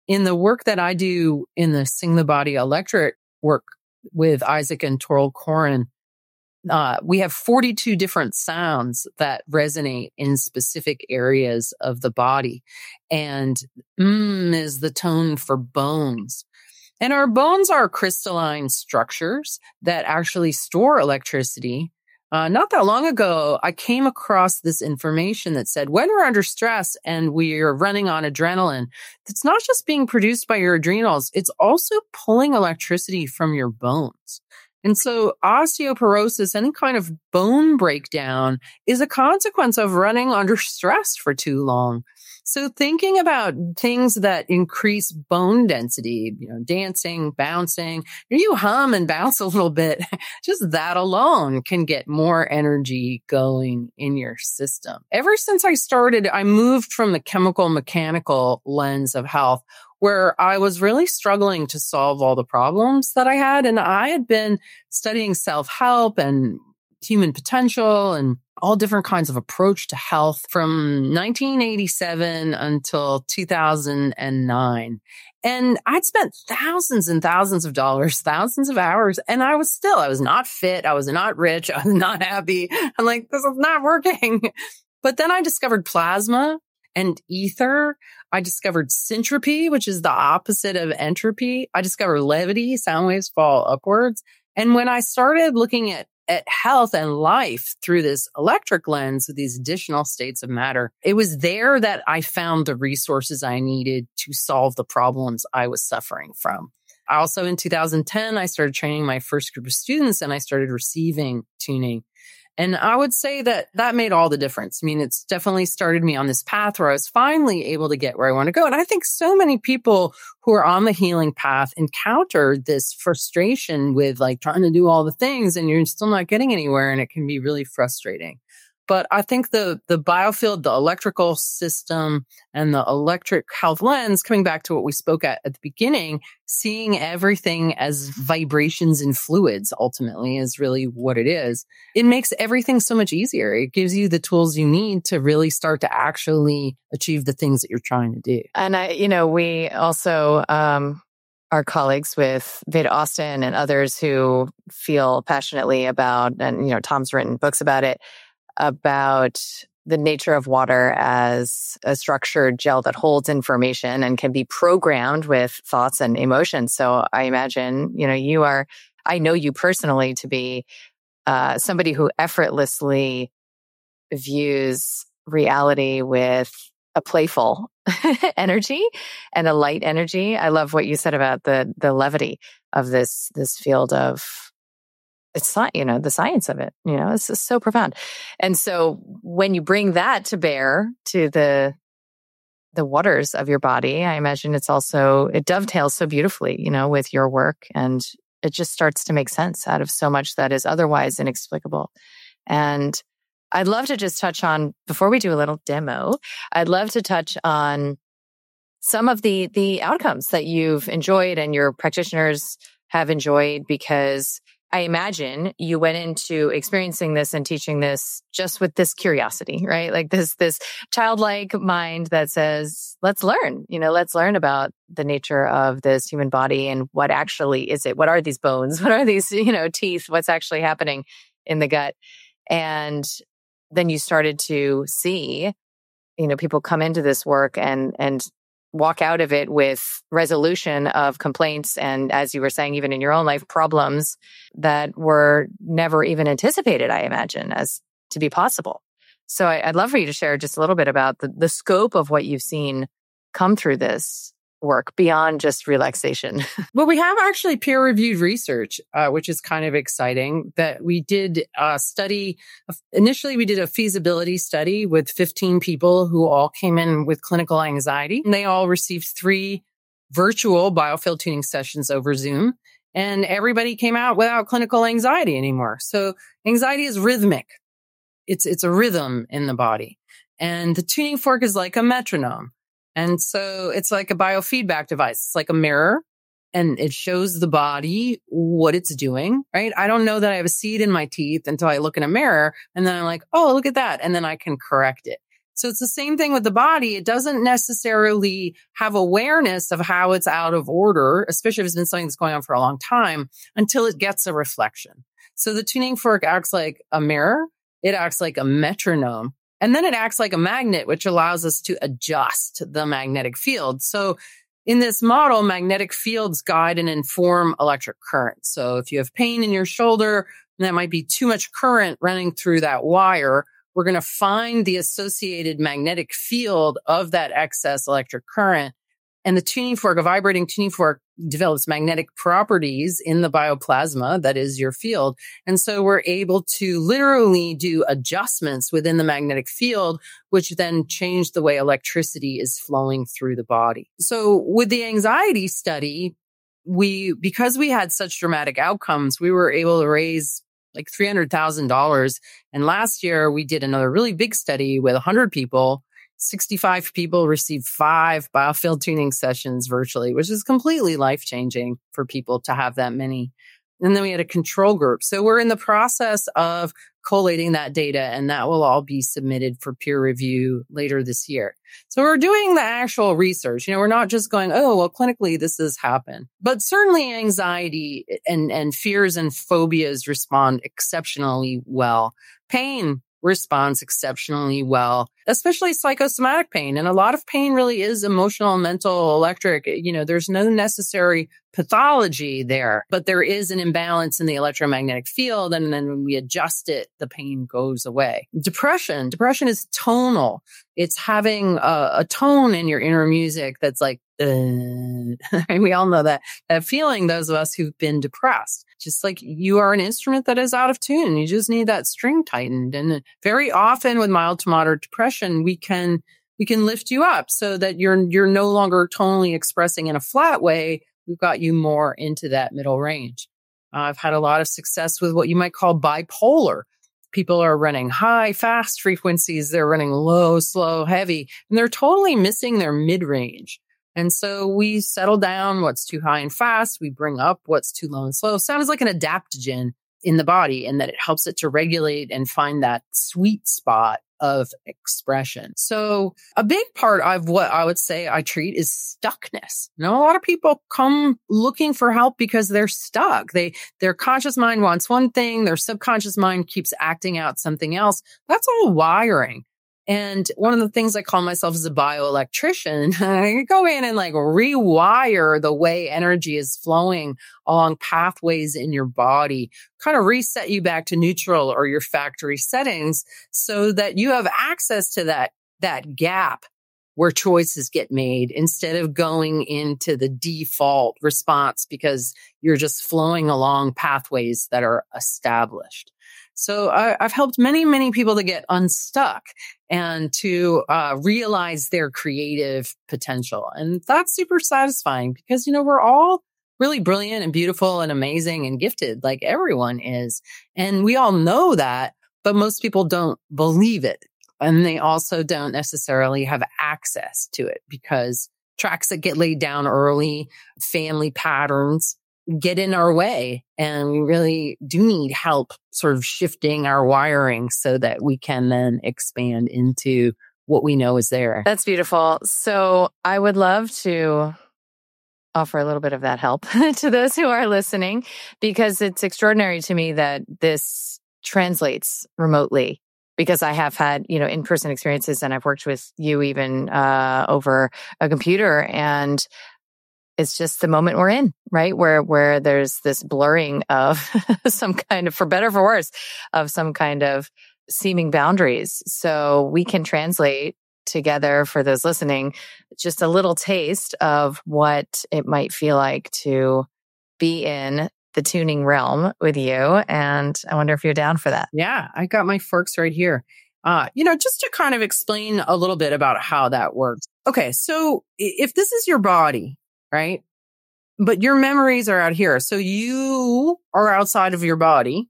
in the work that I do in the Sing the Body Electric work with Isaac and Toril Koren, we have 42 different sounds that resonate in specific areas of the body. And is the tone for bones. And our bones are crystalline structures that actually store electricity. Not that long ago, I came across this information that said when we're under stress and we're running on adrenaline, it's not just being produced by your adrenals, it's also pulling electricity from your bones. And so osteoporosis, any kind of bone breakdown, is a consequence of running under stress for too long. So thinking about things that increase bone density, dancing, bouncing, you hum and bounce a little bit, just that alone can get more energy going in your system. Ever since I started, I moved from the chemical mechanical lens of health, where I was really struggling to solve all the problems that I had. And I had been studying self-help and human potential and all different kinds of approach to health from 1987 until 2009. And I'd spent thousands and thousands of dollars, thousands of hours, and I was not fit. I was not rich. I was not happy. I'm like, this is not working. But then I discovered plasma and ether. I discovered syntropy, which is the opposite of entropy. I discovered levity, sound waves fall upwards. And when I started looking at health and life through this electric lens with these additional states of matter, it was there that I found the resources I needed to solve the problems I was suffering from. Also in 2010, I started training my first group of students and I started receiving tuning. And I would say that made all the difference. I mean, it's definitely started me on this path where I was finally able to get where I want to go. And I think so many people who are on the healing path encounter this frustration with like trying to do all the things and you're still not getting anywhere. And it can be really frustrating. But I think the biofield, the electrical system, and the electric health lens, coming back to what we spoke at the beginning, seeing everything as vibrations and fluids ultimately is really what it is. It makes everything so much easier. It gives you the tools you need to really start to actually achieve the things that you're trying to do. And we also are colleagues with Veda Austin and others who feel passionately about, and Tom's written books about it, about the nature of water as a structured gel that holds information and can be programmed with thoughts and emotions. So I imagine, I know you personally to be somebody who effortlessly views reality with a playful energy and a light energy. I love what you said about the levity of this field of it's the science of it, it's just so profound. And so when you bring that to bear to the waters of your body, I imagine it dovetails so beautifully, with your work, and it just starts to make sense out of so much that is otherwise inexplicable. And I'd love to just touch on, before we do a little demo, I'd love to touch on some of the outcomes that you've enjoyed and your practitioners have enjoyed, because I imagine you went into experiencing this and teaching this just with this curiosity, right? Like this childlike mind that says, let's learn, let's learn about the nature of this human body and what actually is it? What are these bones? What are these, teeth? What's actually happening in the gut? And then you started to see, people come into this work and walk out of it with resolution of complaints. And as you were saying, even in your own life, problems that were never even anticipated, I imagine, as to be possible. So I'd love for you to share just a little bit about the scope of what you've seen come through this work beyond just relaxation. Well, we have actually peer-reviewed research, which is kind of exciting, that we did a study. Initially, we did a feasibility study with 15 people who all came in with clinical anxiety. And they all received 3 virtual biofield tuning sessions over Zoom. And everybody came out without clinical anxiety anymore. So anxiety is rhythmic. It's a rhythm in the body. And the tuning fork is like a metronome. And so it's like a biofeedback device. It's like a mirror, and it shows the body what it's doing, right? I don't know that I have a seed in my teeth until I look in a mirror, and then I'm like, oh, look at that. And then I can correct it. So it's the same thing with the body. It doesn't necessarily have awareness of how it's out of order, especially if it's been something that's going on for a long time, until it gets a reflection. So the tuning fork acts like a mirror. It acts like a metronome. And then it acts like a magnet, which allows us to adjust the magnetic field. So in this model, magnetic fields guide and inform electric current. So if you have pain in your shoulder, and that might be too much current running through that wire, we're going to find the associated magnetic field of that excess electric current. And the tuning fork, a vibrating tuning fork, develops magnetic properties in the bioplasma, that is your field. And so we're able to literally do adjustments within the magnetic field, which then change the way electricity is flowing through the body. So with the anxiety study, because we had such dramatic outcomes, we were able to raise like $300,000. And last year we did another really big study with 100 people. 65 people received 5 biofield tuning sessions virtually, which is completely life-changing for people to have that many. And then we had a control group. So we're in the process of collating that data, and that will all be submitted for peer review later this year. So we're doing the actual research. We're not just going, oh, well, clinically this has happened. But certainly anxiety and fears and phobias respond exceptionally well. Pain responds exceptionally well, especially psychosomatic pain. And a lot of pain really is emotional, mental, electric. There's no necessary pathology there, but there is an imbalance in the electromagnetic field. And then when we adjust it, the pain goes away. Depression is tonal. It's having a tone in your inner music that's like, and we all know that feeling, those of us who've been depressed, just like you are an instrument that is out of tune. You just need that string tightened. And very often with mild to moderate depression, we can lift you up so that you're no longer tonally expressing in a flat way. We've got you more into that middle range. I've had a lot of success with what you might call bipolar. People are running high, fast frequencies. They're running low, slow, heavy, and they're totally missing their mid-range. And so we settle down what's too high and fast. We bring up what's too low and slow. Sounds like an adaptogen in the body, and that it helps it to regulate and find that sweet spot of expression. So a big part of what I would say I treat is stuckness. A lot of people come looking for help because they're stuck. Their conscious mind wants one thing. Their subconscious mind keeps acting out something else. That's all wiring. And one of the things I call myself is a bioelectrician. I go in and rewire the way energy is flowing along pathways in your body, kind of reset you back to neutral or your factory settings so that you have access to that gap where choices get made instead of going into the default response because you're just flowing along pathways that are established. So I've helped many, many people to get unstuck and to realize their creative potential. And that's super satisfying because, we're all really brilliant and beautiful and amazing and gifted like everyone is. And we all know that, but most people don't believe it. And they also don't necessarily have access to it because tracks that get laid down early, family patterns, get in our way. And we really do need help sort of shifting our wiring so that we can then expand into what we know is there. That's beautiful. So I would love to offer a little bit of that help to those who are listening, because it's extraordinary to me that this translates remotely, because I have had, in-person experiences and I've worked with you even over a computer, and it's just the moment we're in, right? Where there's this blurring of some kind of, for better or for worse, of some kind of seeming boundaries. So we can translate together, for those listening, just a little taste of what it might feel like to be in the tuning realm with you. And I wonder if you're down for that. Yeah, I got my forks right here. Just to kind of explain a little bit about how that works. Okay, so if this is your body, right? But your memories are out here. So you are outside of your body.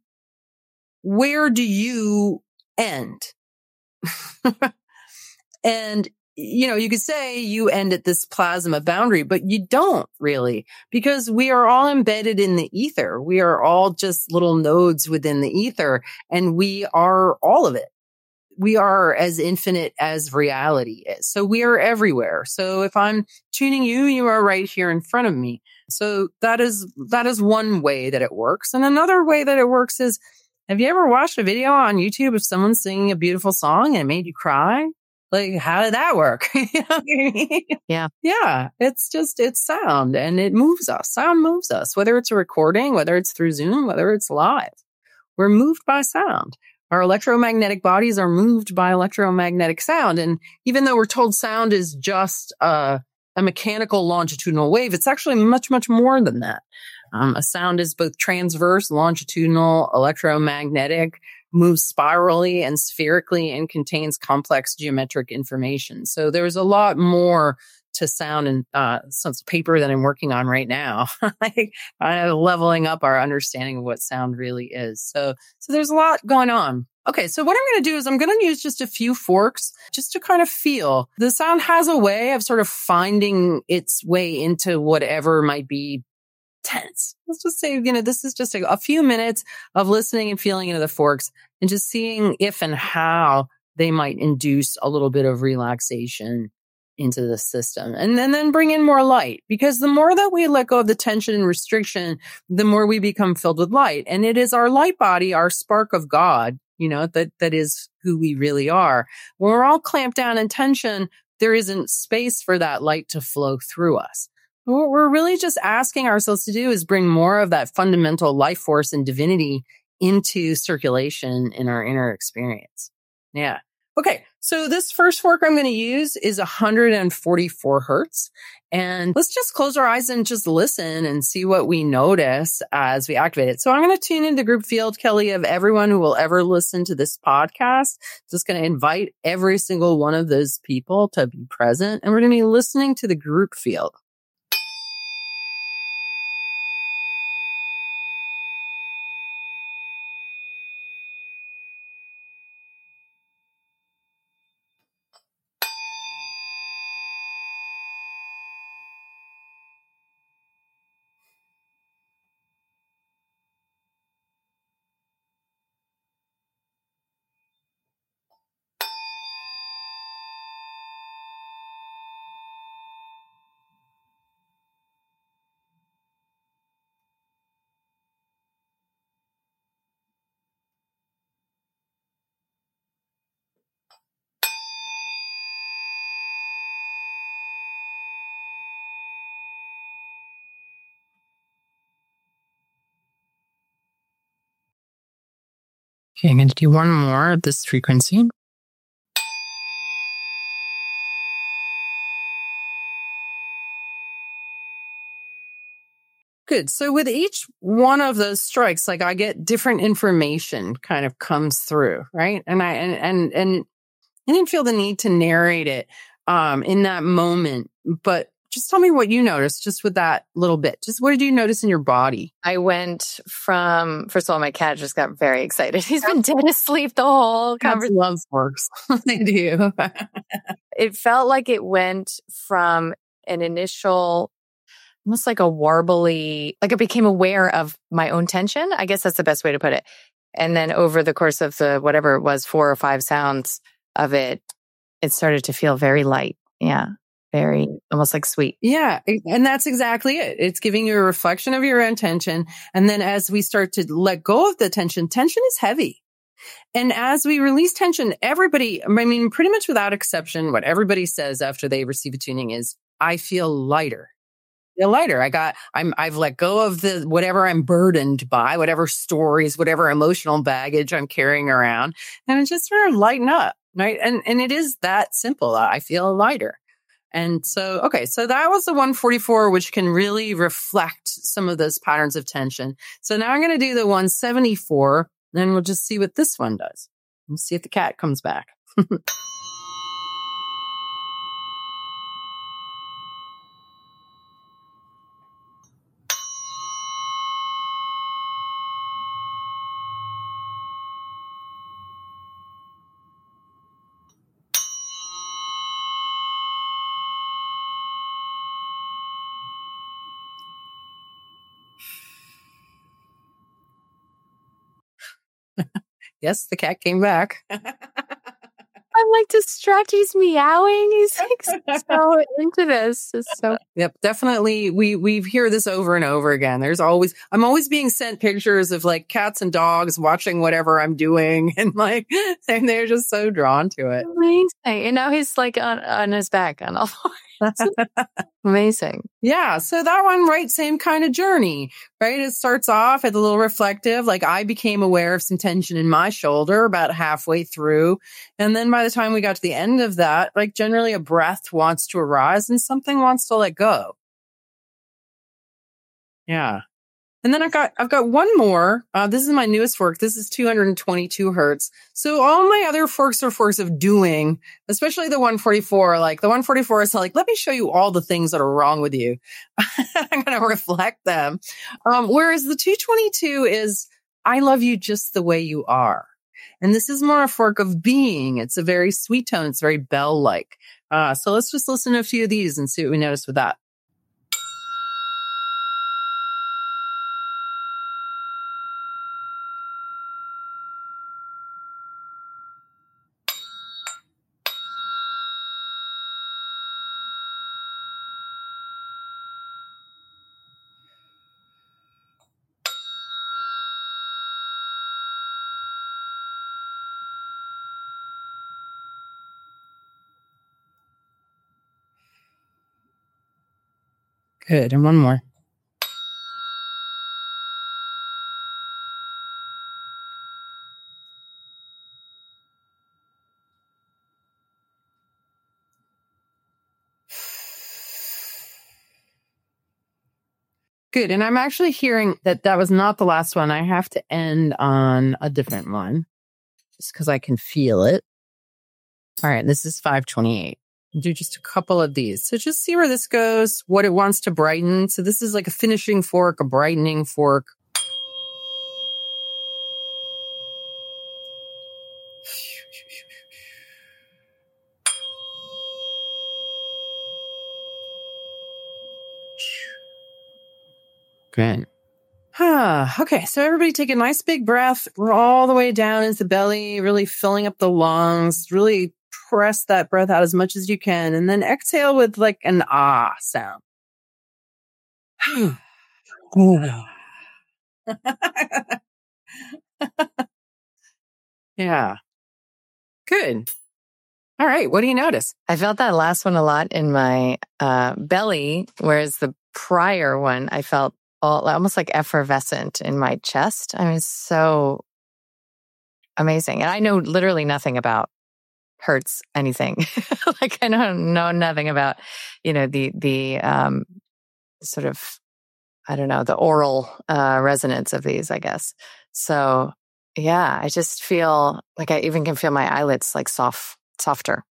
Where do you end? And, you could say you end at this plasma boundary, but you don't really, because we are all embedded in the ether. We are all just little nodes within the ether, and we are all of it. we are as infinite as reality is. So we are everywhere. So if I'm tuning you, you are right here in front of me. So that is one way that it works. And another way that it works is, have you ever watched a video on YouTube of someone singing a beautiful song and it made you cry? Like, how did that work? You know what I mean? Yeah. Yeah. It's sound and it moves us. Sound moves us, whether it's a recording, whether it's through Zoom, whether it's live. We're moved by sound. Our electromagnetic bodies are moved by electromagnetic sound. And even though we're told sound is just a mechanical longitudinal wave, it's actually much, much more than that. A sound is both transverse, longitudinal, electromagnetic, moves spirally and spherically, and contains complex geometric information. So there's a lot more to sound and some paper that I'm working on right now, leveling up our understanding of what sound really is. So there's a lot going on. Okay, so what I'm going to do is I'm going to use just a few forks just to kind of feel. The sound has a way of sort of finding its way into whatever might be tense. Let's just say, this is just a few minutes of listening and feeling into the forks and just seeing if and how they might induce a little bit of relaxation into the system. And then bring in more light, because the more that we let go of the tension and restriction, the more we become filled with light. And it is our light body, our spark of God, that is who we really are. When we're all clamped down in tension, there isn't space for that light to flow through us. What we're really just asking ourselves to do is bring more of that fundamental life force and divinity into circulation in our inner experience. Yeah. Okay. So this first fork I'm going to use is 144 hertz. And let's just close our eyes and just listen and see what we notice as we activate it. So I'm going to tune into the group field, Kelly, of everyone who will ever listen to this podcast. Just going to invite every single one of those people to be present. And we're going to be listening to the group field. Okay, I'm going to do one more of this frequency. Good. So with each one of those strikes, like I get different information kind of comes through, right? And I didn't feel the need to narrate it in that moment, but just tell me what you noticed just with that little bit. Just what did you notice in your body? I went from, first of all, my cat just got very excited. He's been dead asleep the whole conversation. Love forks. They do. It felt like it went from an initial, almost like a warbly, like I became aware of my own tension. I guess that's the best way to put it. And then over the course of the, whatever it was, 4 or 5 sounds of it, it started to feel very light. Yeah. Very, almost like sweet. Yeah. And that's exactly it. It's giving you a reflection of your own tension. And then as we start to let go of the tension is heavy. And as we release tension, everybody, pretty much without exception, what everybody says after they receive a tuning is, I feel lighter. Feel lighter. I've let go of the whatever I'm burdened by, whatever stories, whatever emotional baggage I'm carrying around, and it just sort of lighten up, right? And it is that simple. I feel lighter. And so, okay, so that was the 144, which can really reflect some of those patterns of tension. So now I'm going to do the 174, then we'll just see what this one does. We'll see if the cat comes back. Yes, the cat came back. I'm like distracted. He's meowing. He's like so into this. It's so Yep, definitely. We hear this over and over again. I'm always being sent pictures of like cats and dogs watching whatever I'm doing, and and they're just so drawn to it. amazing. And now he's like on his back on all fours. Amazing. Yeah. So that one, right? Same kind of journey, right? It starts off as a little reflective. Like I became aware of some tension in my shoulder about halfway through. And then by the time we got to the end of that, like generally a breath wants to arise and something wants to let go. Yeah. And then I've got one more. This is my newest fork. This is 222 hertz. So all my other forks are forks of doing, especially the 144. Like the 144 is like, let me show you all the things that are wrong with you. I'm going to reflect them. Whereas the 222 is, I love you just the way you are. And this is more a fork of being. It's a very sweet tone. It's very bell-like. So let's just listen to a few of these and see what we notice with that. Good. And one more. Good. And I'm actually hearing that was not the last one. I have to end on a different one just because I can feel it. All right. This is 528. Do just a couple of these. So just see where this goes, what it wants to brighten. So this is like a finishing fork, a brightening fork. Good. Okay, so everybody take a nice big breath. We're all the way down into the belly, really filling up the lungs. Really press that breath out as much as you can. And then exhale with like an ah sound. Yeah. Good. All right. What do you notice? I felt that last one a lot in my belly, whereas the prior one, I felt almost like effervescent in my chest. I mean, so amazing. And I know literally nothing about hertz anything. Like I don't know nothing about, the sort of, I don't know, the oral resonance of these, I guess. So yeah, I just feel like I even can feel my eyelids like softer.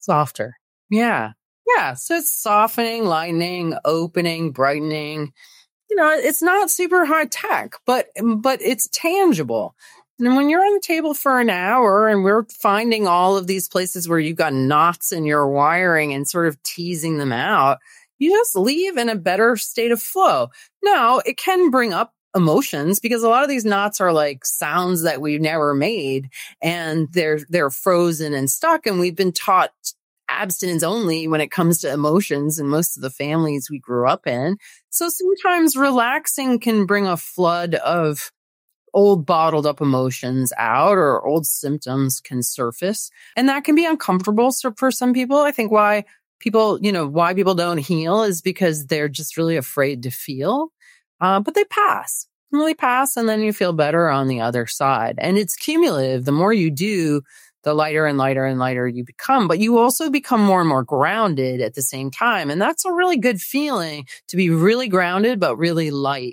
Yeah. Yeah. So it's softening, lightening, opening, brightening. It's not super high tech, but it's tangible. And when you're on the table for an hour and we're finding all of these places where you've got knots in your wiring and sort of teasing them out, you just leave in a better state of flow. Now, it can bring up emotions because a lot of these knots are like sounds that we've never made and they're frozen and stuck. And we've been taught abstinence only when it comes to emotions in most of the families we grew up in. So sometimes relaxing can bring a flood of old bottled up emotions out, or old symptoms can surface. And that can be uncomfortable. So for some people, I think why people don't heal is because they're just really afraid to feel. But they really pass. And then you feel better on the other side. And it's cumulative. The more you do, the lighter and lighter and lighter you become, but you also become more and more grounded at the same time. And that's a really good feeling, to be really grounded, but really light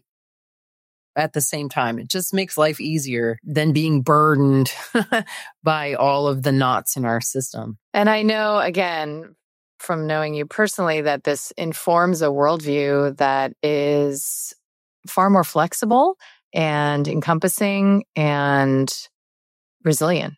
at the same time. It just makes life easier than being burdened by all of the knots in our system. And I know, again, from knowing you personally, that this informs a worldview that is far more flexible and encompassing and resilient.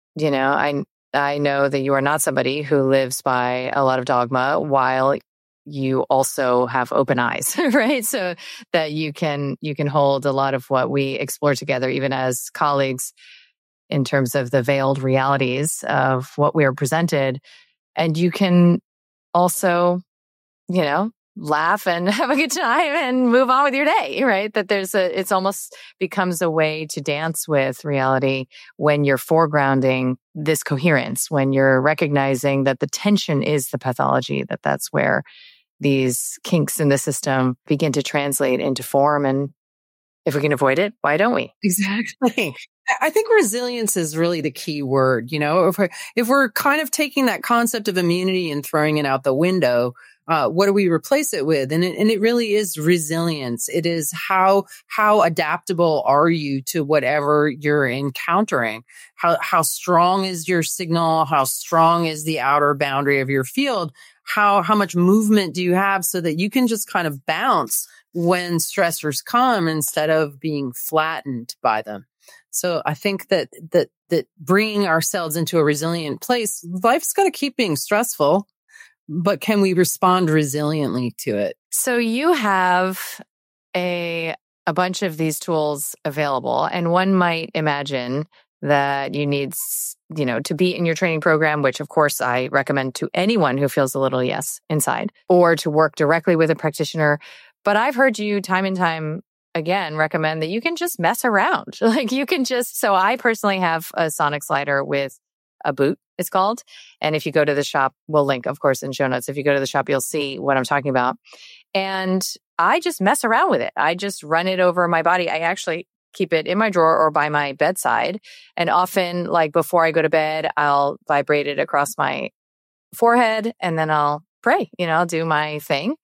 I know that you are not somebody who lives by a lot of dogma while you also have open eyes, right? So that you can hold a lot of what we explore together, even as colleagues, in terms of the veiled realities of what we are presented. And you can also, laugh and have a good time and move on with your day, right? That it's almost becomes a way to dance with reality when you're foregrounding this coherence, when you're recognizing that the tension is the pathology, that's where these kinks in the system begin to translate into form. And if we can avoid it, why don't we? Exactly. I think resilience is really the key word. If we're kind of taking that concept of immunity and throwing it out the window, what do we replace it with? And it really is resilience. It is how adaptable are you to whatever you're encountering? How strong is your signal? How strong is the outer boundary of your field? How much movement do you have so that you can just kind of bounce when stressors come instead of being flattened by them? So I think that bringing ourselves into a resilient place, life's going to keep being stressful, but can we respond resiliently to it? So you have a bunch of these tools available, and one might imagine that you need, to be in your training program, which of course I recommend to anyone who feels a little yes inside, or to work directly with a practitioner. But I've heard you time and time again recommend that you can just mess around. So I personally have a sonic slider with a boot, it's called. And if you go to the shop, we'll link, of course, in show notes. If you go to the shop, you'll see what I'm talking about. And I just mess around with it. I just run it over my body. I actually keep it in my drawer or by my bedside. And often, like before I go to bed, I'll vibrate it across my forehead and then I'll pray, I'll do my thing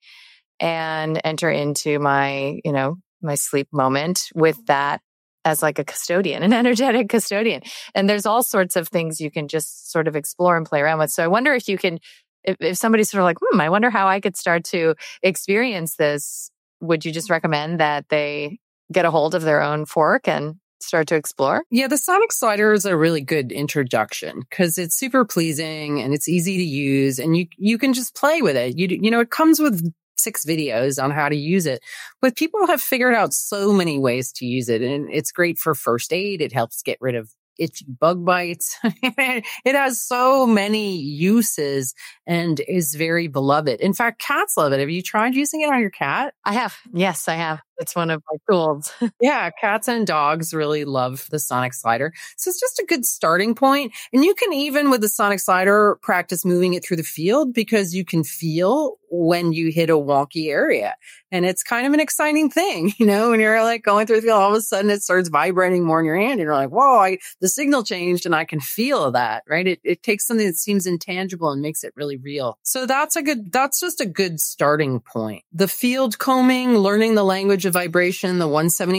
and enter into my, my sleep moment with that as like a custodian, an energetic custodian. And there's all sorts of things you can just sort of explore and play around with. So I wonder if you can, if somebody's sort of like, I wonder how I could start to experience this. Would you just recommend that they get a hold of their own fork and start to explore? Yeah, the sonic slider is a really good introduction because it's super pleasing and it's easy to use and you can just play with it. It comes with 6 videos on how to use it, but people have figured out so many ways to use it, and it's great for first aid. It helps get rid of itchy bug bites. It has so many uses and is very beloved. In fact, cats love it. Have you tried using it on your cat? I have. Yes, I have. It's one of my tools. Yeah, cats and dogs really love the sonic slider. So it's just a good starting point. And you can even with the sonic slider practice moving it through the field because you can feel when you hit a wonky area. And it's kind of an exciting thing, when you're like going through the field, all of a sudden it starts vibrating more in your hand and you're like, whoa, the signal changed and I can feel that, right? It takes something that seems intangible and makes it really real. So that's just a good starting point. The field combing, learning the language of vibration, the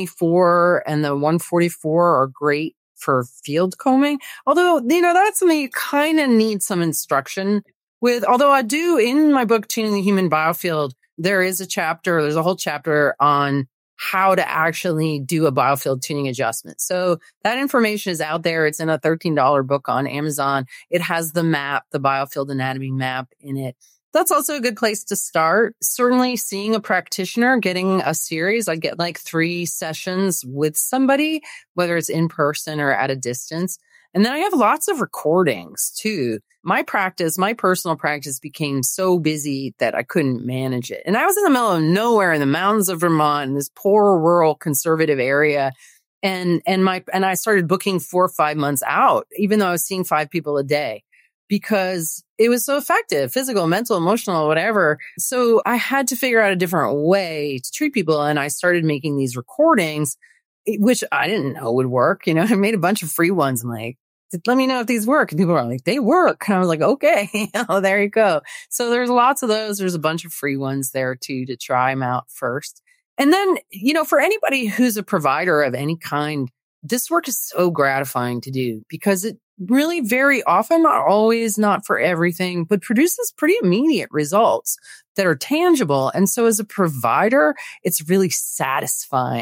174 and the 144 are great for field combing. Although, that's something you kind of need some instruction with. Although I do in my book, Tuning the Human Biofield, there's a whole chapter on how to actually do a biofield tuning adjustment. So that information is out there. It's in a $13 book on Amazon. It has the map, the biofield anatomy map in it. That's also a good place to start. Certainly seeing a practitioner, getting a series. I get like 3 sessions with somebody, whether it's in person or at a distance. And then I have lots of recordings too. My personal practice became so busy that I couldn't manage it. And I was in the middle of nowhere in the mountains of Vermont, in this poor rural conservative area. And I started booking 4 or 5 months out, even though I was seeing 5 people a day, because it was so effective, physical, mental, emotional, whatever. So I had to figure out a different way to treat people. And I started making these recordings, which I didn't know would work. I made a bunch of free ones. I'm like, let me know if these work. And people are like, they work. And I was like, okay, there you go. So there's lots of those. There's a bunch of free ones there too, to try them out first. And then, for anybody who's a provider of any kind, this work is so gratifying to do because it really very often, not always, not for everything, but produces pretty immediate results that are tangible. And so as a provider, it's really satisfying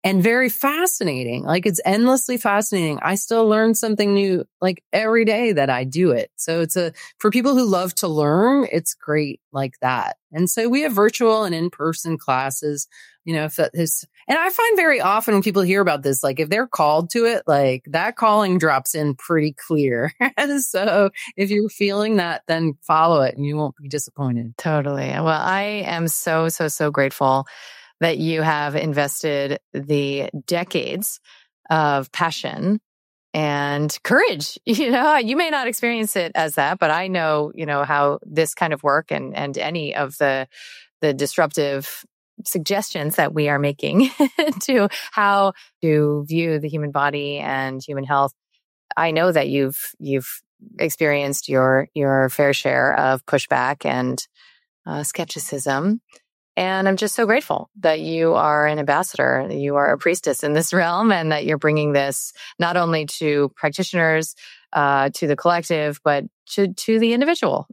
and very fascinating. Like it's endlessly fascinating. I still learn something new like every day that I do it. So for people who love to learn, it's great like that. And so we have virtual and in-person classes, if that is, and I find very often when people hear about this, like if they're called to it, like that calling drops in pretty clear. And so if you're feeling that, then follow it and you won't be disappointed. Totally. Well, I am so, so, so grateful that you have invested the decades of passion and courage. You may not experience it as that, but I know, how this kind of work and any of the disruptive suggestions that we are making to how to view the human body and human health. I know that you've experienced your fair share of pushback and skepticism. And I'm just so grateful that you are an ambassador, that you are a priestess in this realm, and that you're bringing this not only to practitioners, to the collective, but to the individual,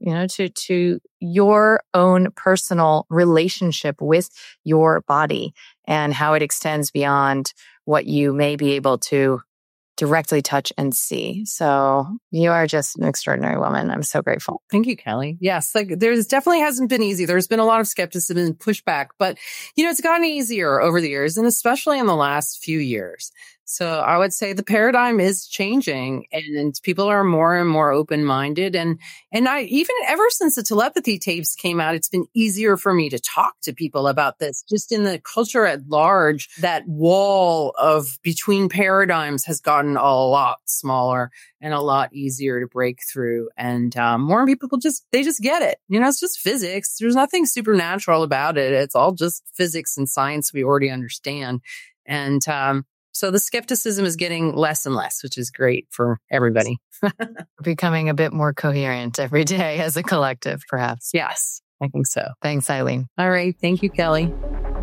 to your own personal relationship with your body and how it extends beyond what you may be able to directly touch and see. So you are just an extraordinary woman. I'm so grateful. Thank you, Kelly. Yes, there's definitely hasn't been easy. There's been a lot of skepticism and pushback, but it's gotten easier over the years, and especially in the last few years. So I would say the paradigm is changing and people are more and more open-minded. And I even ever since the telepathy tapes came out, it's been easier for me to talk to people about this. Just in the culture at large, that wall of between paradigms has gotten a lot smaller and a lot easier to break through. And more people just get it. It's just physics. There's nothing supernatural about it. It's all just physics and science we already understand. And so the skepticism is getting less and less, which is great for everybody. Becoming a bit more coherent every day as a collective, perhaps. Yes, I think so. Thanks, Eileen. All right. Thank you, Kelly.